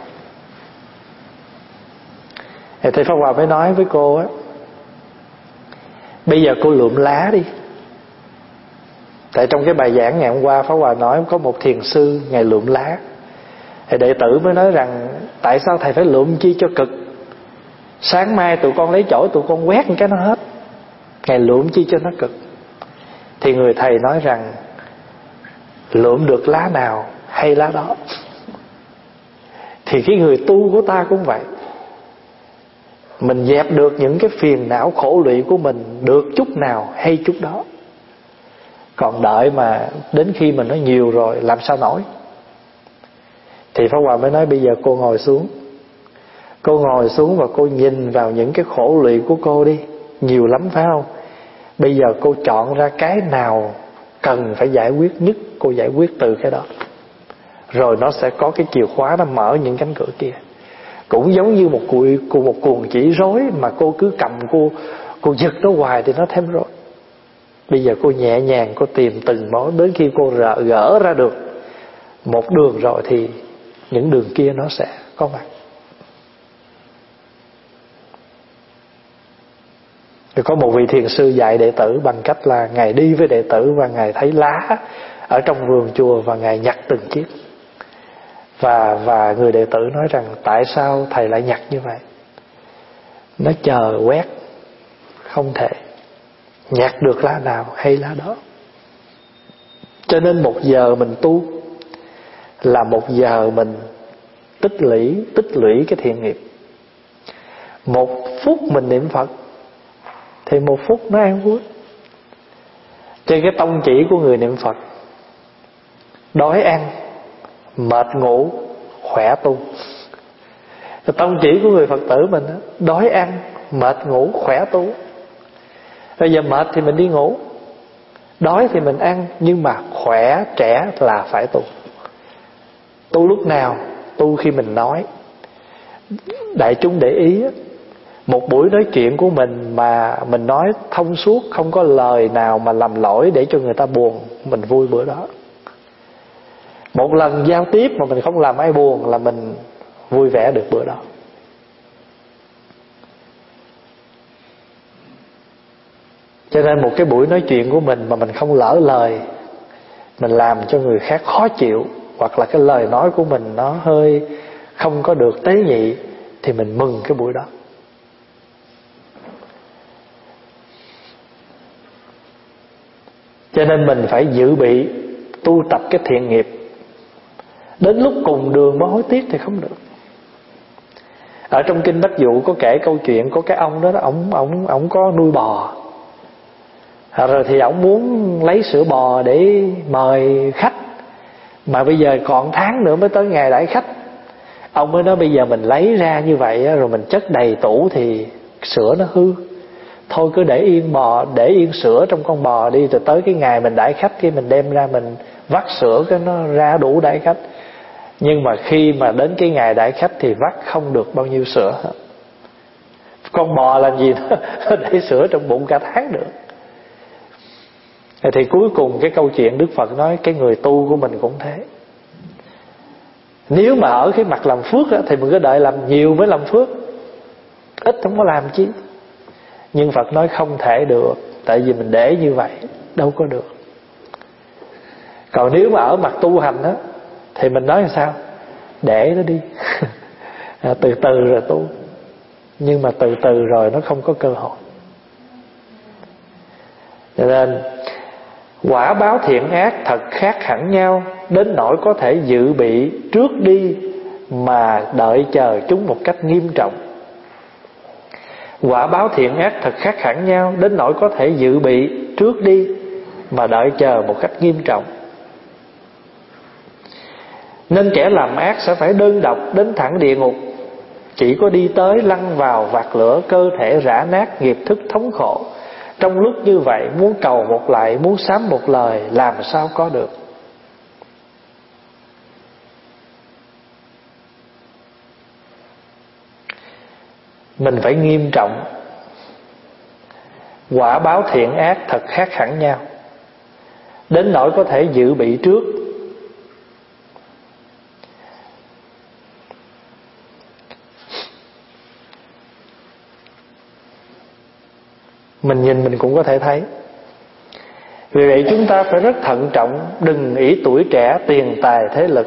Thì thầy Pháp Hòa mới nói với cô á, bây giờ cô lượm lá đi. Tại trong cái bài giảng ngày hôm qua Pháp Hòa nói có một thiền sư ngài lượm lá. Thì đệ tử mới nói rằng tại sao thầy phải lượm chi cho cực, sáng mai tụi con lấy chổi tụi con quét cái nó hết, ngài lượm chi cho nó cực. Thì người thầy nói rằng lượm được lá nào hay lá đó. Thì cái người tu của ta cũng vậy, mình dẹp được những cái phiền não khổ lụy của mình được chút nào hay chút đó. Còn đợi mà đến khi mình nó nhiều rồi làm sao nổi. Thì Pháp Hòa mới nói bây giờ cô ngồi xuống. Cô ngồi xuống và cô nhìn vào những cái khổ lụy của cô đi. Nhiều lắm phải không? Bây giờ cô chọn ra cái nào cần phải giải quyết nhất, cô giải quyết từ cái đó. Rồi nó sẽ có cái chìa khóa nó mở những cánh cửa kia. Cũng giống như một cuộn một cuồng chỉ rối mà cô cứ cầm, cô cô giật nó hoài thì nó thêm rối. Bây giờ cô nhẹ nhàng cô tìm từng mối, đến khi cô gỡ, gỡ ra được một đường rồi thì những đường kia nó sẽ có mặt. Rồi có một vị thiền sư dạy đệ tử bằng cách là Ngài đi với đệ tử và Ngài thấy lá ở trong vườn chùa và Ngài nhặt từng chiếc. Và, và người đệ tử nói rằng tại sao thầy lại nhặt như vậy? Nó chờ quét, không thể nhặt được lá nào hay lá đó. Cho nên một giờ mình tu là một giờ mình tích lũy tích lũy cái thiện nghiệp. Một phút mình niệm Phật thì một phút nó an vui. Trên cái tông chỉ của người niệm Phật, đói ăn, mệt ngủ, khỏe tu. Cái tông chỉ của người Phật tử mình đó, đói ăn, mệt ngủ, khỏe tu. Bây giờ mệt thì mình đi ngủ, đói thì mình ăn, nhưng mà khỏe trẻ là phải tu. Tu lúc nào? Tu khi mình nói. Đại chúng để ý, một buổi nói chuyện của mình mà mình nói thông suốt, không có lời nào mà làm lỗi để cho người ta buồn, mình vui bữa đó. Một lần giao tiếp mà mình không làm ai buồn là mình vui vẻ được bữa đó. Cho nên một cái buổi nói chuyện của mình mà mình không lỡ lời, mình làm cho người khác khó chịu, hoặc là cái lời nói của mình nó hơi không có được tế nhị, thì mình mừng cái buổi đó. Cho nên mình phải dự bị tu tập cái thiện nghiệp. Đến lúc cùng đường mới hối tiếc thì không được. Ở trong kinh Bách Dụ có kể câu chuyện có cái ông đó, ổng ổng ổng có nuôi bò. Rồi thì ổng muốn lấy sữa bò để mời khách, mà bây giờ còn tháng nữa mới tới ngày đãi khách. Ông mới nói bây giờ mình lấy ra như vậy rồi mình chất đầy tủ thì sữa nó hư. Thôi cứ để yên bò, để yên sữa trong con bò đi, rồi tới cái ngày mình đãi khách, khi mình đem ra mình vắt sữa cái nó ra đủ đãi khách. Nhưng mà khi mà đến cái ngày đãi khách thì vắt không được bao nhiêu sữa hết. Con bò làm gì nó để sữa trong bụng cả tháng được. Thì cuối cùng cái câu chuyện Đức Phật nói cái người tu của mình cũng thế. Nếu mà ở cái mặt làm phước đó, thì mình cứ đợi làm nhiều mới làm phước, ít không có làm chi. Nhưng Phật nói không thể được, tại vì mình để như vậy đâu có được. Còn nếu mà ở mặt tu hành đó, thì mình nói làm sao? Để nó đi à, từ từ rồi tu. Nhưng mà từ từ rồi nó không có cơ hội. Cho nên quả báo thiện ác thật khác hẳn nhau, đến nỗi có thể dự bị trước đi mà đợi chờ chúng một cách nghiêm trọng. Quả báo thiện ác thật khác hẳn nhau, đến nỗi có thể dự bị trước đi mà đợi chờ một cách nghiêm trọng. Nên kẻ làm ác sẽ phải đơn độc đến thẳng địa ngục, chỉ có đi tới lăn vào vạc lửa, cơ thể rã nát, nghiệp thức thống khổ. Trong lúc như vậy muốn cầu một lại, muốn sám một lời, làm sao có được. Mình phải nghiêm trọng. Quả báo thiện ác thật khác hẳn nhau, đến nỗi có thể dự bị trước. Mình nhìn mình cũng có thể thấy. Vì vậy chúng ta phải rất thận trọng, đừng ỷ tuổi trẻ, tiền tài, thế lực.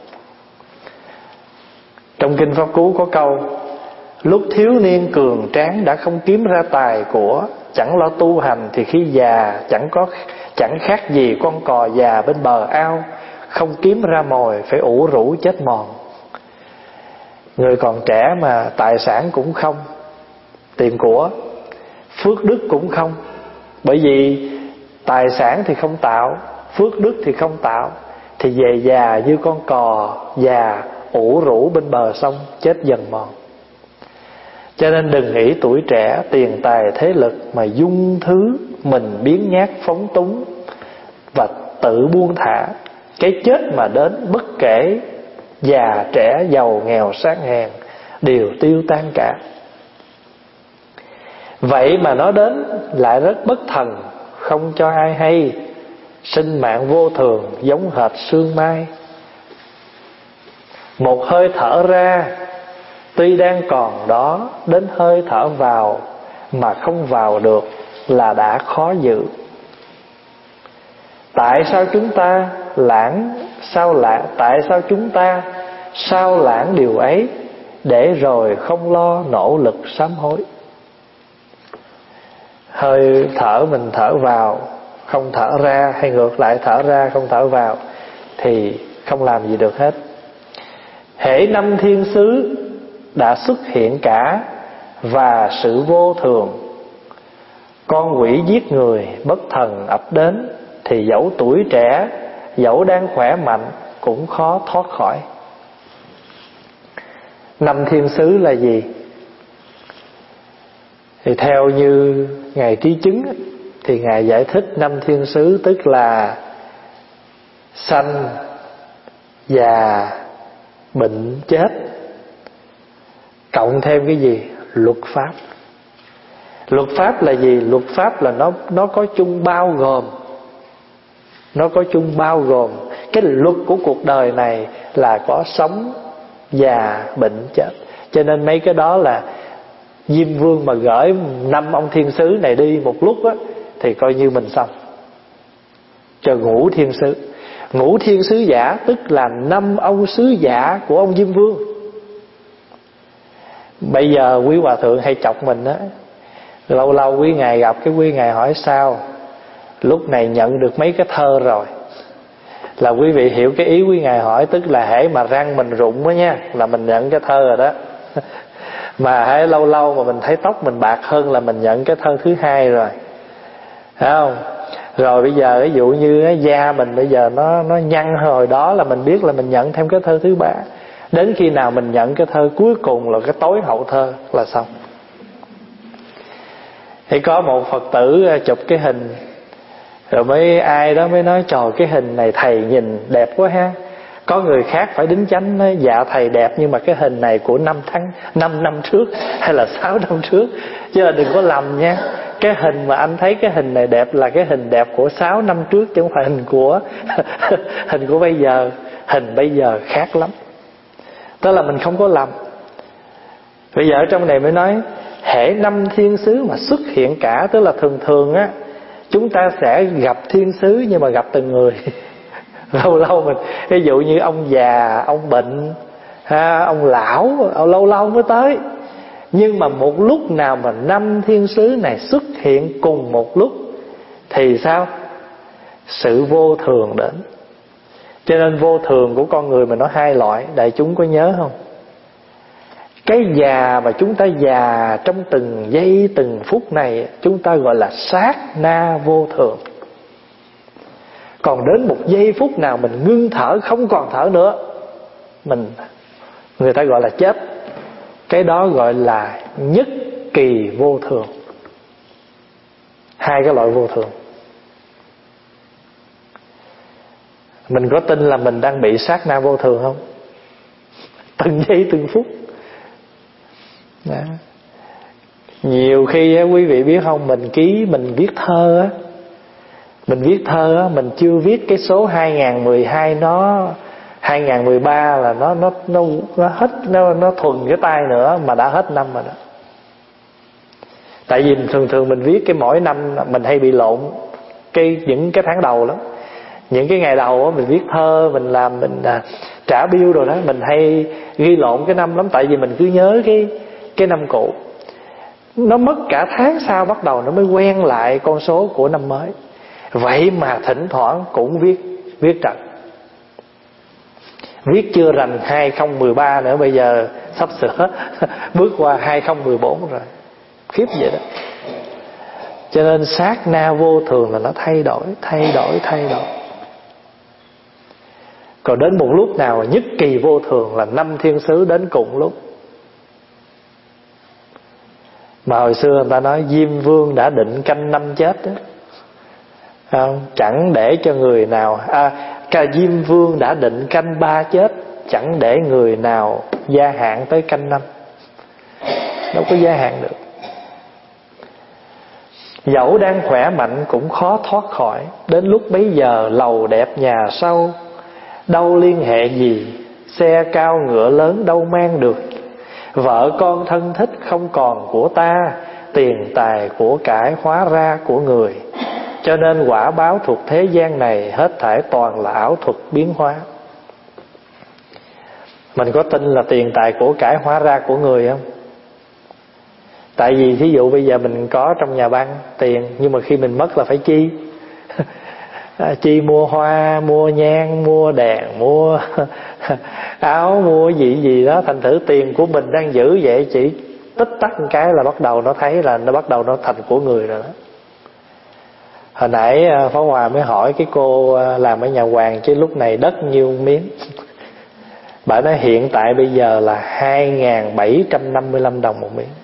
Trong kinh Pháp Cú có câu: lúc thiếu niên cường tráng đã không kiếm ra tài của, chẳng lo tu hành thì khi già chẳng có chẳng khác gì con cò già bên bờ ao, không kiếm ra mồi phải ủ rũ chết mòn. Người còn trẻ mà tài sản cũng không, tiền của, phước đức cũng không. Bởi vì tài sản thì không tạo, phước đức thì không tạo, thì về già như con cò già ủ rũ bên bờ sông, chết dần mòn. Cho nên đừng nghĩ tuổi trẻ, tiền tài, thế lực mà dung thứ mình biến nhát phóng túng và tự buông thả. Cái chết mà đến bất kể già trẻ, giàu nghèo, sang hèn đều tiêu tan cả. Vậy mà nó đến lại rất bất thần, không cho ai hay. Sinh mạng vô thường giống hệt sương mai. Một hơi thở ra tuy đang còn đó, đến hơi thở vào mà không vào được là đã khó giữ. Tại sao chúng ta lãng sao lãng tại sao chúng ta sao lãng điều ấy, để rồi không lo nỗ lực sám hối. Hơi thở mình thở vào không thở ra, hay ngược lại thở ra không thở vào, thì không làm gì được hết. Hễ năm thiên xứ đã xuất hiện cả, và sự vô thường, con quỷ giết người bất thần ập đến, thì dẫu tuổi trẻ, dẫu đang khỏe mạnh, cũng khó thoát khỏi. Năm thiên xứ là gì? Thì theo như Ngài Trí Chứng, thì Ngài giải thích năm thiên xứ tức là sanh, già, bệnh, chết, cộng thêm cái gì? Luật pháp. Luật pháp là gì? Luật pháp là nó nó có chung bao gồm, nó có chung bao gồm cái luật của cuộc đời này là có sống, già, bệnh, chết. Cho nên mấy cái đó là Diêm Vương mà gửi năm ông thiên sứ này đi một lúc á, thì coi như mình xong. Cho ngũ thiên sứ. Ngũ thiên sứ giả tức là năm ông sứ giả của ông Diêm Vương. Bây giờ quý hòa thượng hay chọc mình á, lâu lâu quý ngài gặp cái quý ngài hỏi sao, lúc này nhận được mấy cái thơ rồi. Là quý vị hiểu cái ý quý ngài hỏi, tức là hễ mà răng mình rụng á nha, là mình nhận cái thơ rồi đó. Mà hễ lâu lâu mà mình thấy tóc mình bạc hơn là mình nhận cái thơ thứ hai rồi, phải không? Rồi bây giờ ví dụ như da mình bây giờ nó nó nhăn hồi đó là mình biết là mình nhận thêm cái thơ thứ ba. Đến khi nào mình nhận cái thơ cuối cùng là cái tối hậu thơ là xong. Thì có một Phật tử chụp cái hình, rồi mấy ai đó mới nói trời cái hình này thầy nhìn đẹp quá ha. Có người khác phải đính chánh nói dạ thầy đẹp, nhưng mà cái hình này của năm tháng năm năm trước hay là sáu năm trước, chứ là đừng có lầm nha. Cái hình mà anh thấy cái hình này đẹp là cái hình đẹp của sáu năm trước, chứ không phải hình của hình của bây giờ. Hình bây giờ khác lắm. Tức là mình không có lầm. Bây giờ ở trong này mới nói hễ năm thiên sứ mà xuất hiện cả, tức là thường thường á chúng ta sẽ gặp thiên sứ nhưng mà gặp từng người. Lâu lâu mình, ví dụ như ông già, ông bệnh, ha, ông lão, lâu lâu mới tới. Nhưng mà một lúc nào mà năm thiên sứ này xuất hiện cùng một lúc thì sao? Sự vô thường đến. Cho nên vô thường của con người mà nó hai loại, đại chúng có nhớ không? Cái già mà chúng ta già trong từng giây từng phút này, chúng ta gọi là sát na vô thường. Còn đến một giây phút nào mình ngưng thở, không còn thở nữa, mình người ta gọi là chết. Cái đó gọi là nhất kỳ vô thường. Hai cái loại vô thường. Mình có tin là mình đang bị sát na vô thường không? Từng giây từng phút. Đó. Nhiều khi á, quý vị biết không, mình ký, mình viết thơ á, mình viết thơ á, mình chưa viết cái số hai không một hai, nó hai không một ba là nó nó nó nó hết, nó nó thuần cái tay nữa mà đã hết năm rồi đó. Tại vì thường thường mình viết cái mỗi năm mình hay bị lộn cái những cái tháng đầu lắm. Những cái ngày đầu á mình viết thơ, mình làm mình à, trả bill rồi đó, mình hay ghi lộn cái năm lắm, tại vì mình cứ nhớ cái cái năm cũ. Nó mất cả tháng sau bắt đầu nó mới quen lại con số của năm mới. Vậy mà thỉnh thoảng cũng viết viết trật. Viết chưa rành hai không một ba nữa, bây giờ sắp sửa bước qua hai không một bốn rồi. Khiếp vậy đó. Cho nên sát na vô thường là nó thay đổi, thay đổi, thay đổi. Còn đến một lúc nào nhất kỳ vô thường là năm thiên sứ đến cùng lúc. Mà hồi xưa người ta nói Diêm Vương đã định canh năm chết đó. Không? Chẳng để cho người nào à, cả Diêm Vương đã định canh ba chết, chẳng để người nào gia hạn tới canh năm. Đâu có gia hạn được. Dẫu đang khỏe mạnh cũng khó thoát khỏi. Đến lúc bấy giờ lầu đẹp nhà sâu, đâu liên hệ gì, xe cao ngựa lớn đâu mang được. Vợ con thân thích không còn của ta, tiền tài của cải hóa ra của người, cho nên quả báo thuộc thế gian này hết thảy toàn là ảo thuật biến hóa. Mình có tin là tiền tài của cải hóa ra của người không? Tại vì thí dụ bây giờ mình có trong nhà băng tiền, nhưng mà khi mình mất là phải chi. Chi mua hoa, mua nhang, mua đèn, mua áo, mua gì gì đó. Thành thử tiền của mình đang giữ vậy, chỉ tích tắc một cái là bắt đầu nó thấy là nó bắt đầu nó thành của người rồi đó. Hồi nãy Pháp Hòa mới hỏi cái cô làm ở nhà Hoàng chứ lúc này đất nhiêu miếng. Bà nói hiện tại bây giờ là hai nghìn bảy trăm năm mươi lăm đồng một miếng.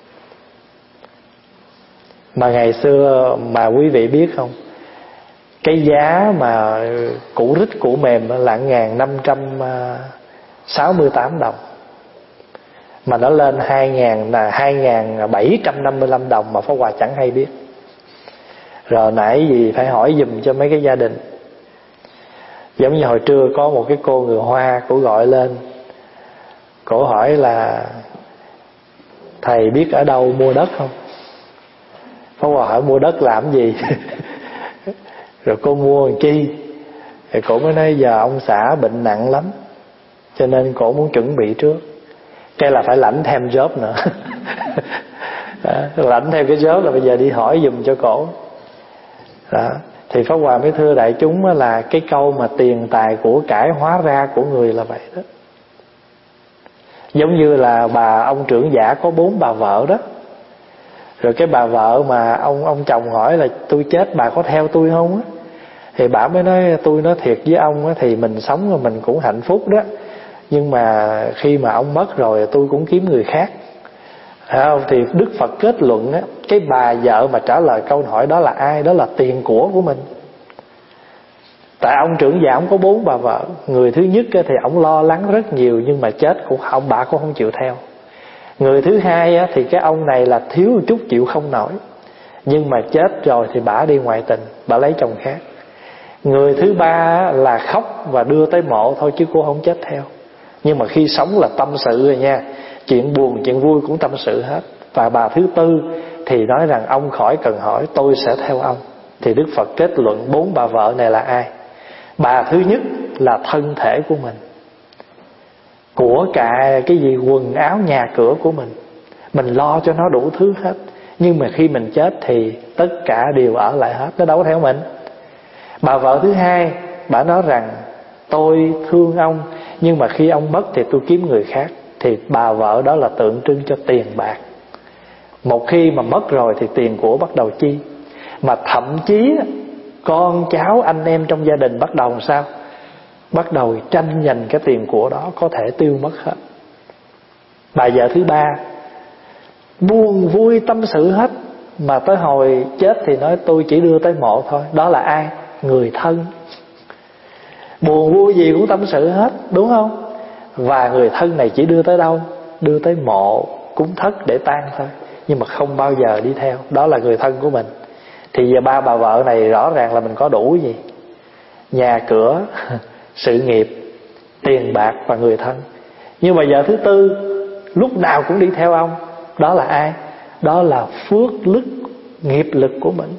Mà ngày xưa mà quý vị biết không, cái giá mà củ rít củ mềm là một nghìn năm trăm sáu mươi tám đồng, mà nó lên hai nghìn là hai nghìn bảy trăm năm mươi lăm đồng mà Pháp Hòa chẳng hay biết. Rồi nãy gì phải hỏi giùm cho mấy cái gia đình. Giống như hồi trưa có một cái cô người Hoa, cổ gọi lên, cổ hỏi là thầy biết ở đâu mua đất không? Pháp Hòa hỏi mua đất làm gì? Rồi cô mua làm chi? Thì cổ mới nói giờ ông xã bệnh nặng lắm, cho nên cổ muốn chuẩn bị trước. Cái là phải lãnh thêm job nữa. Lãnh thêm cái job là bây giờ đi hỏi giùm cho cổ đó. Thì Pháp Hòa mới thưa đại chúng là cái câu mà tiền tài của cải hóa ra của người là vậy đó. Giống như là bà ông trưởng giả có bốn bà vợ đó. Rồi cái bà vợ mà ông ông chồng hỏi là tôi chết bà có theo tôi không á, thì bà mới nói tôi nói thiệt với ông á, thì mình sống rồi mình cũng hạnh phúc đó, nhưng mà khi mà ông mất rồi tôi cũng kiếm người khác. Thấy không? Thì Đức Phật kết luận á, cái bà vợ mà trả lời câu hỏi đó là ai? Đó là tiền của của mình. Tại ông trưởng giả ông có bốn bà vợ. Người thứ nhất á, thì ông lo lắng rất nhiều, nhưng mà chết cũng ông bà cũng không chịu theo. Người thứ hai á, thì cái ông này là thiếu một chút chịu không nổi, nhưng mà chết rồi thì bả đi ngoại tình, bả lấy chồng khác. Người thứ ba á, là khóc và đưa tới mộ thôi chứ cô không chết theo. Nhưng mà khi sống là tâm sự rồi nha, chuyện buồn chuyện vui cũng tâm sự hết. Và bà thứ tư thì nói rằng ông khỏi cần hỏi, tôi sẽ theo ông. Thì Đức Phật kết luận bốn bà vợ này là ai? Bà thứ nhất là thân thể của mình, của cả cái gì quần áo nhà cửa của mình, mình lo cho nó đủ thứ hết. Nhưng mà khi mình chết thì tất cả đều ở lại hết, nó đâu có theo mình. Bà vợ thứ hai, bà nói rằng tôi thương ông, nhưng mà khi ông mất thì tôi kiếm người khác. Thì bà vợ đó là tượng trưng cho tiền bạc. Một khi mà mất rồi thì tiền của bắt đầu chi. Mà thậm chí con cháu anh em trong gia đình bắt đầu làm sao? Bắt đầu tranh giành cái tiền của đó, có thể tiêu mất hết. Bà vợ thứ ba buồn vui tâm sự hết, mà tới hồi chết thì nói tôi chỉ đưa tới mộ thôi. Đó là ai? Người thân. Buồn vui gì cũng tâm sự hết, đúng không? Và người thân này chỉ đưa tới đâu? Đưa tới mộ cúng thất để tang thôi, nhưng mà không bao giờ đi theo. Đó là người thân của mình. Thì giờ ba bà vợ này rõ ràng là mình có đủ gì? Nhà cửa, sự nghiệp, tiền bạc và người thân. Nhưng mà vợ thứ tư lúc nào cũng đi theo ông. Đó là ai? Đó là phước lực, nghiệp lực của mình.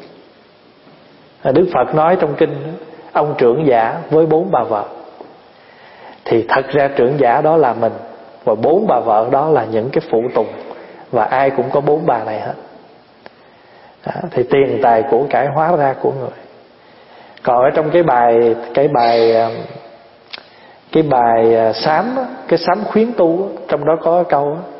Đức Phật nói trong kinh, ông trưởng giả với bốn bà vợ. Thì thật ra trưởng giả đó là mình, và bốn bà vợ đó là những cái phụ tùng. Và ai cũng có bốn bà này hết đó. Thì tiền tài của cải hóa ra của người. Còn ở trong cái bài Cái bài Cái bài sám đó, cái sám khuyến tu đó, trong đó có câu đó,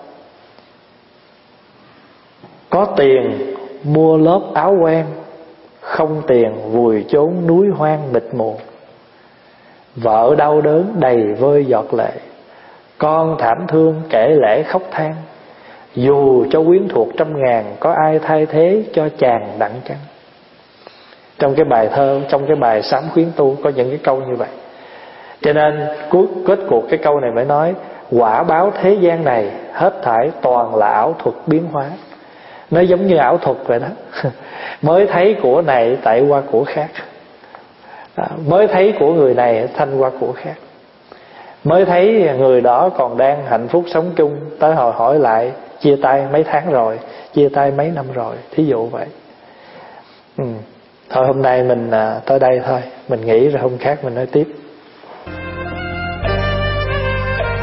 có tiền mua lớp áo quen, không tiền vùi chốn núi hoang mịt mù. Vợ đau đớn đầy vơi giọt lệ, con thảm thương kể lễ khóc than. Dù cho quyến thuộc trăm ngàn, có ai thay thế cho chàng đặng chăng. Trong cái bài thơ, trong cái bài sám khuyến tu có những cái câu như vậy. Cho nên cuối kết cuộc cái câu này mới nói quả báo thế gian này hết thảy toàn là ảo thuật biến hóa. Nó giống như ảo thuật vậy đó. Mới thấy của này tại qua của khác, mới thấy của người này thanh qua của khác. mới thấy người đó còn đang hạnh phúc sống chung, tới hồi hỏi lại chia tay mấy tháng rồi, chia tay mấy năm rồi, thí dụ vậy. ừ. Thôi hôm nay mình à, tới đây thôi, mình nghỉ rồi hôm khác mình nói tiếp.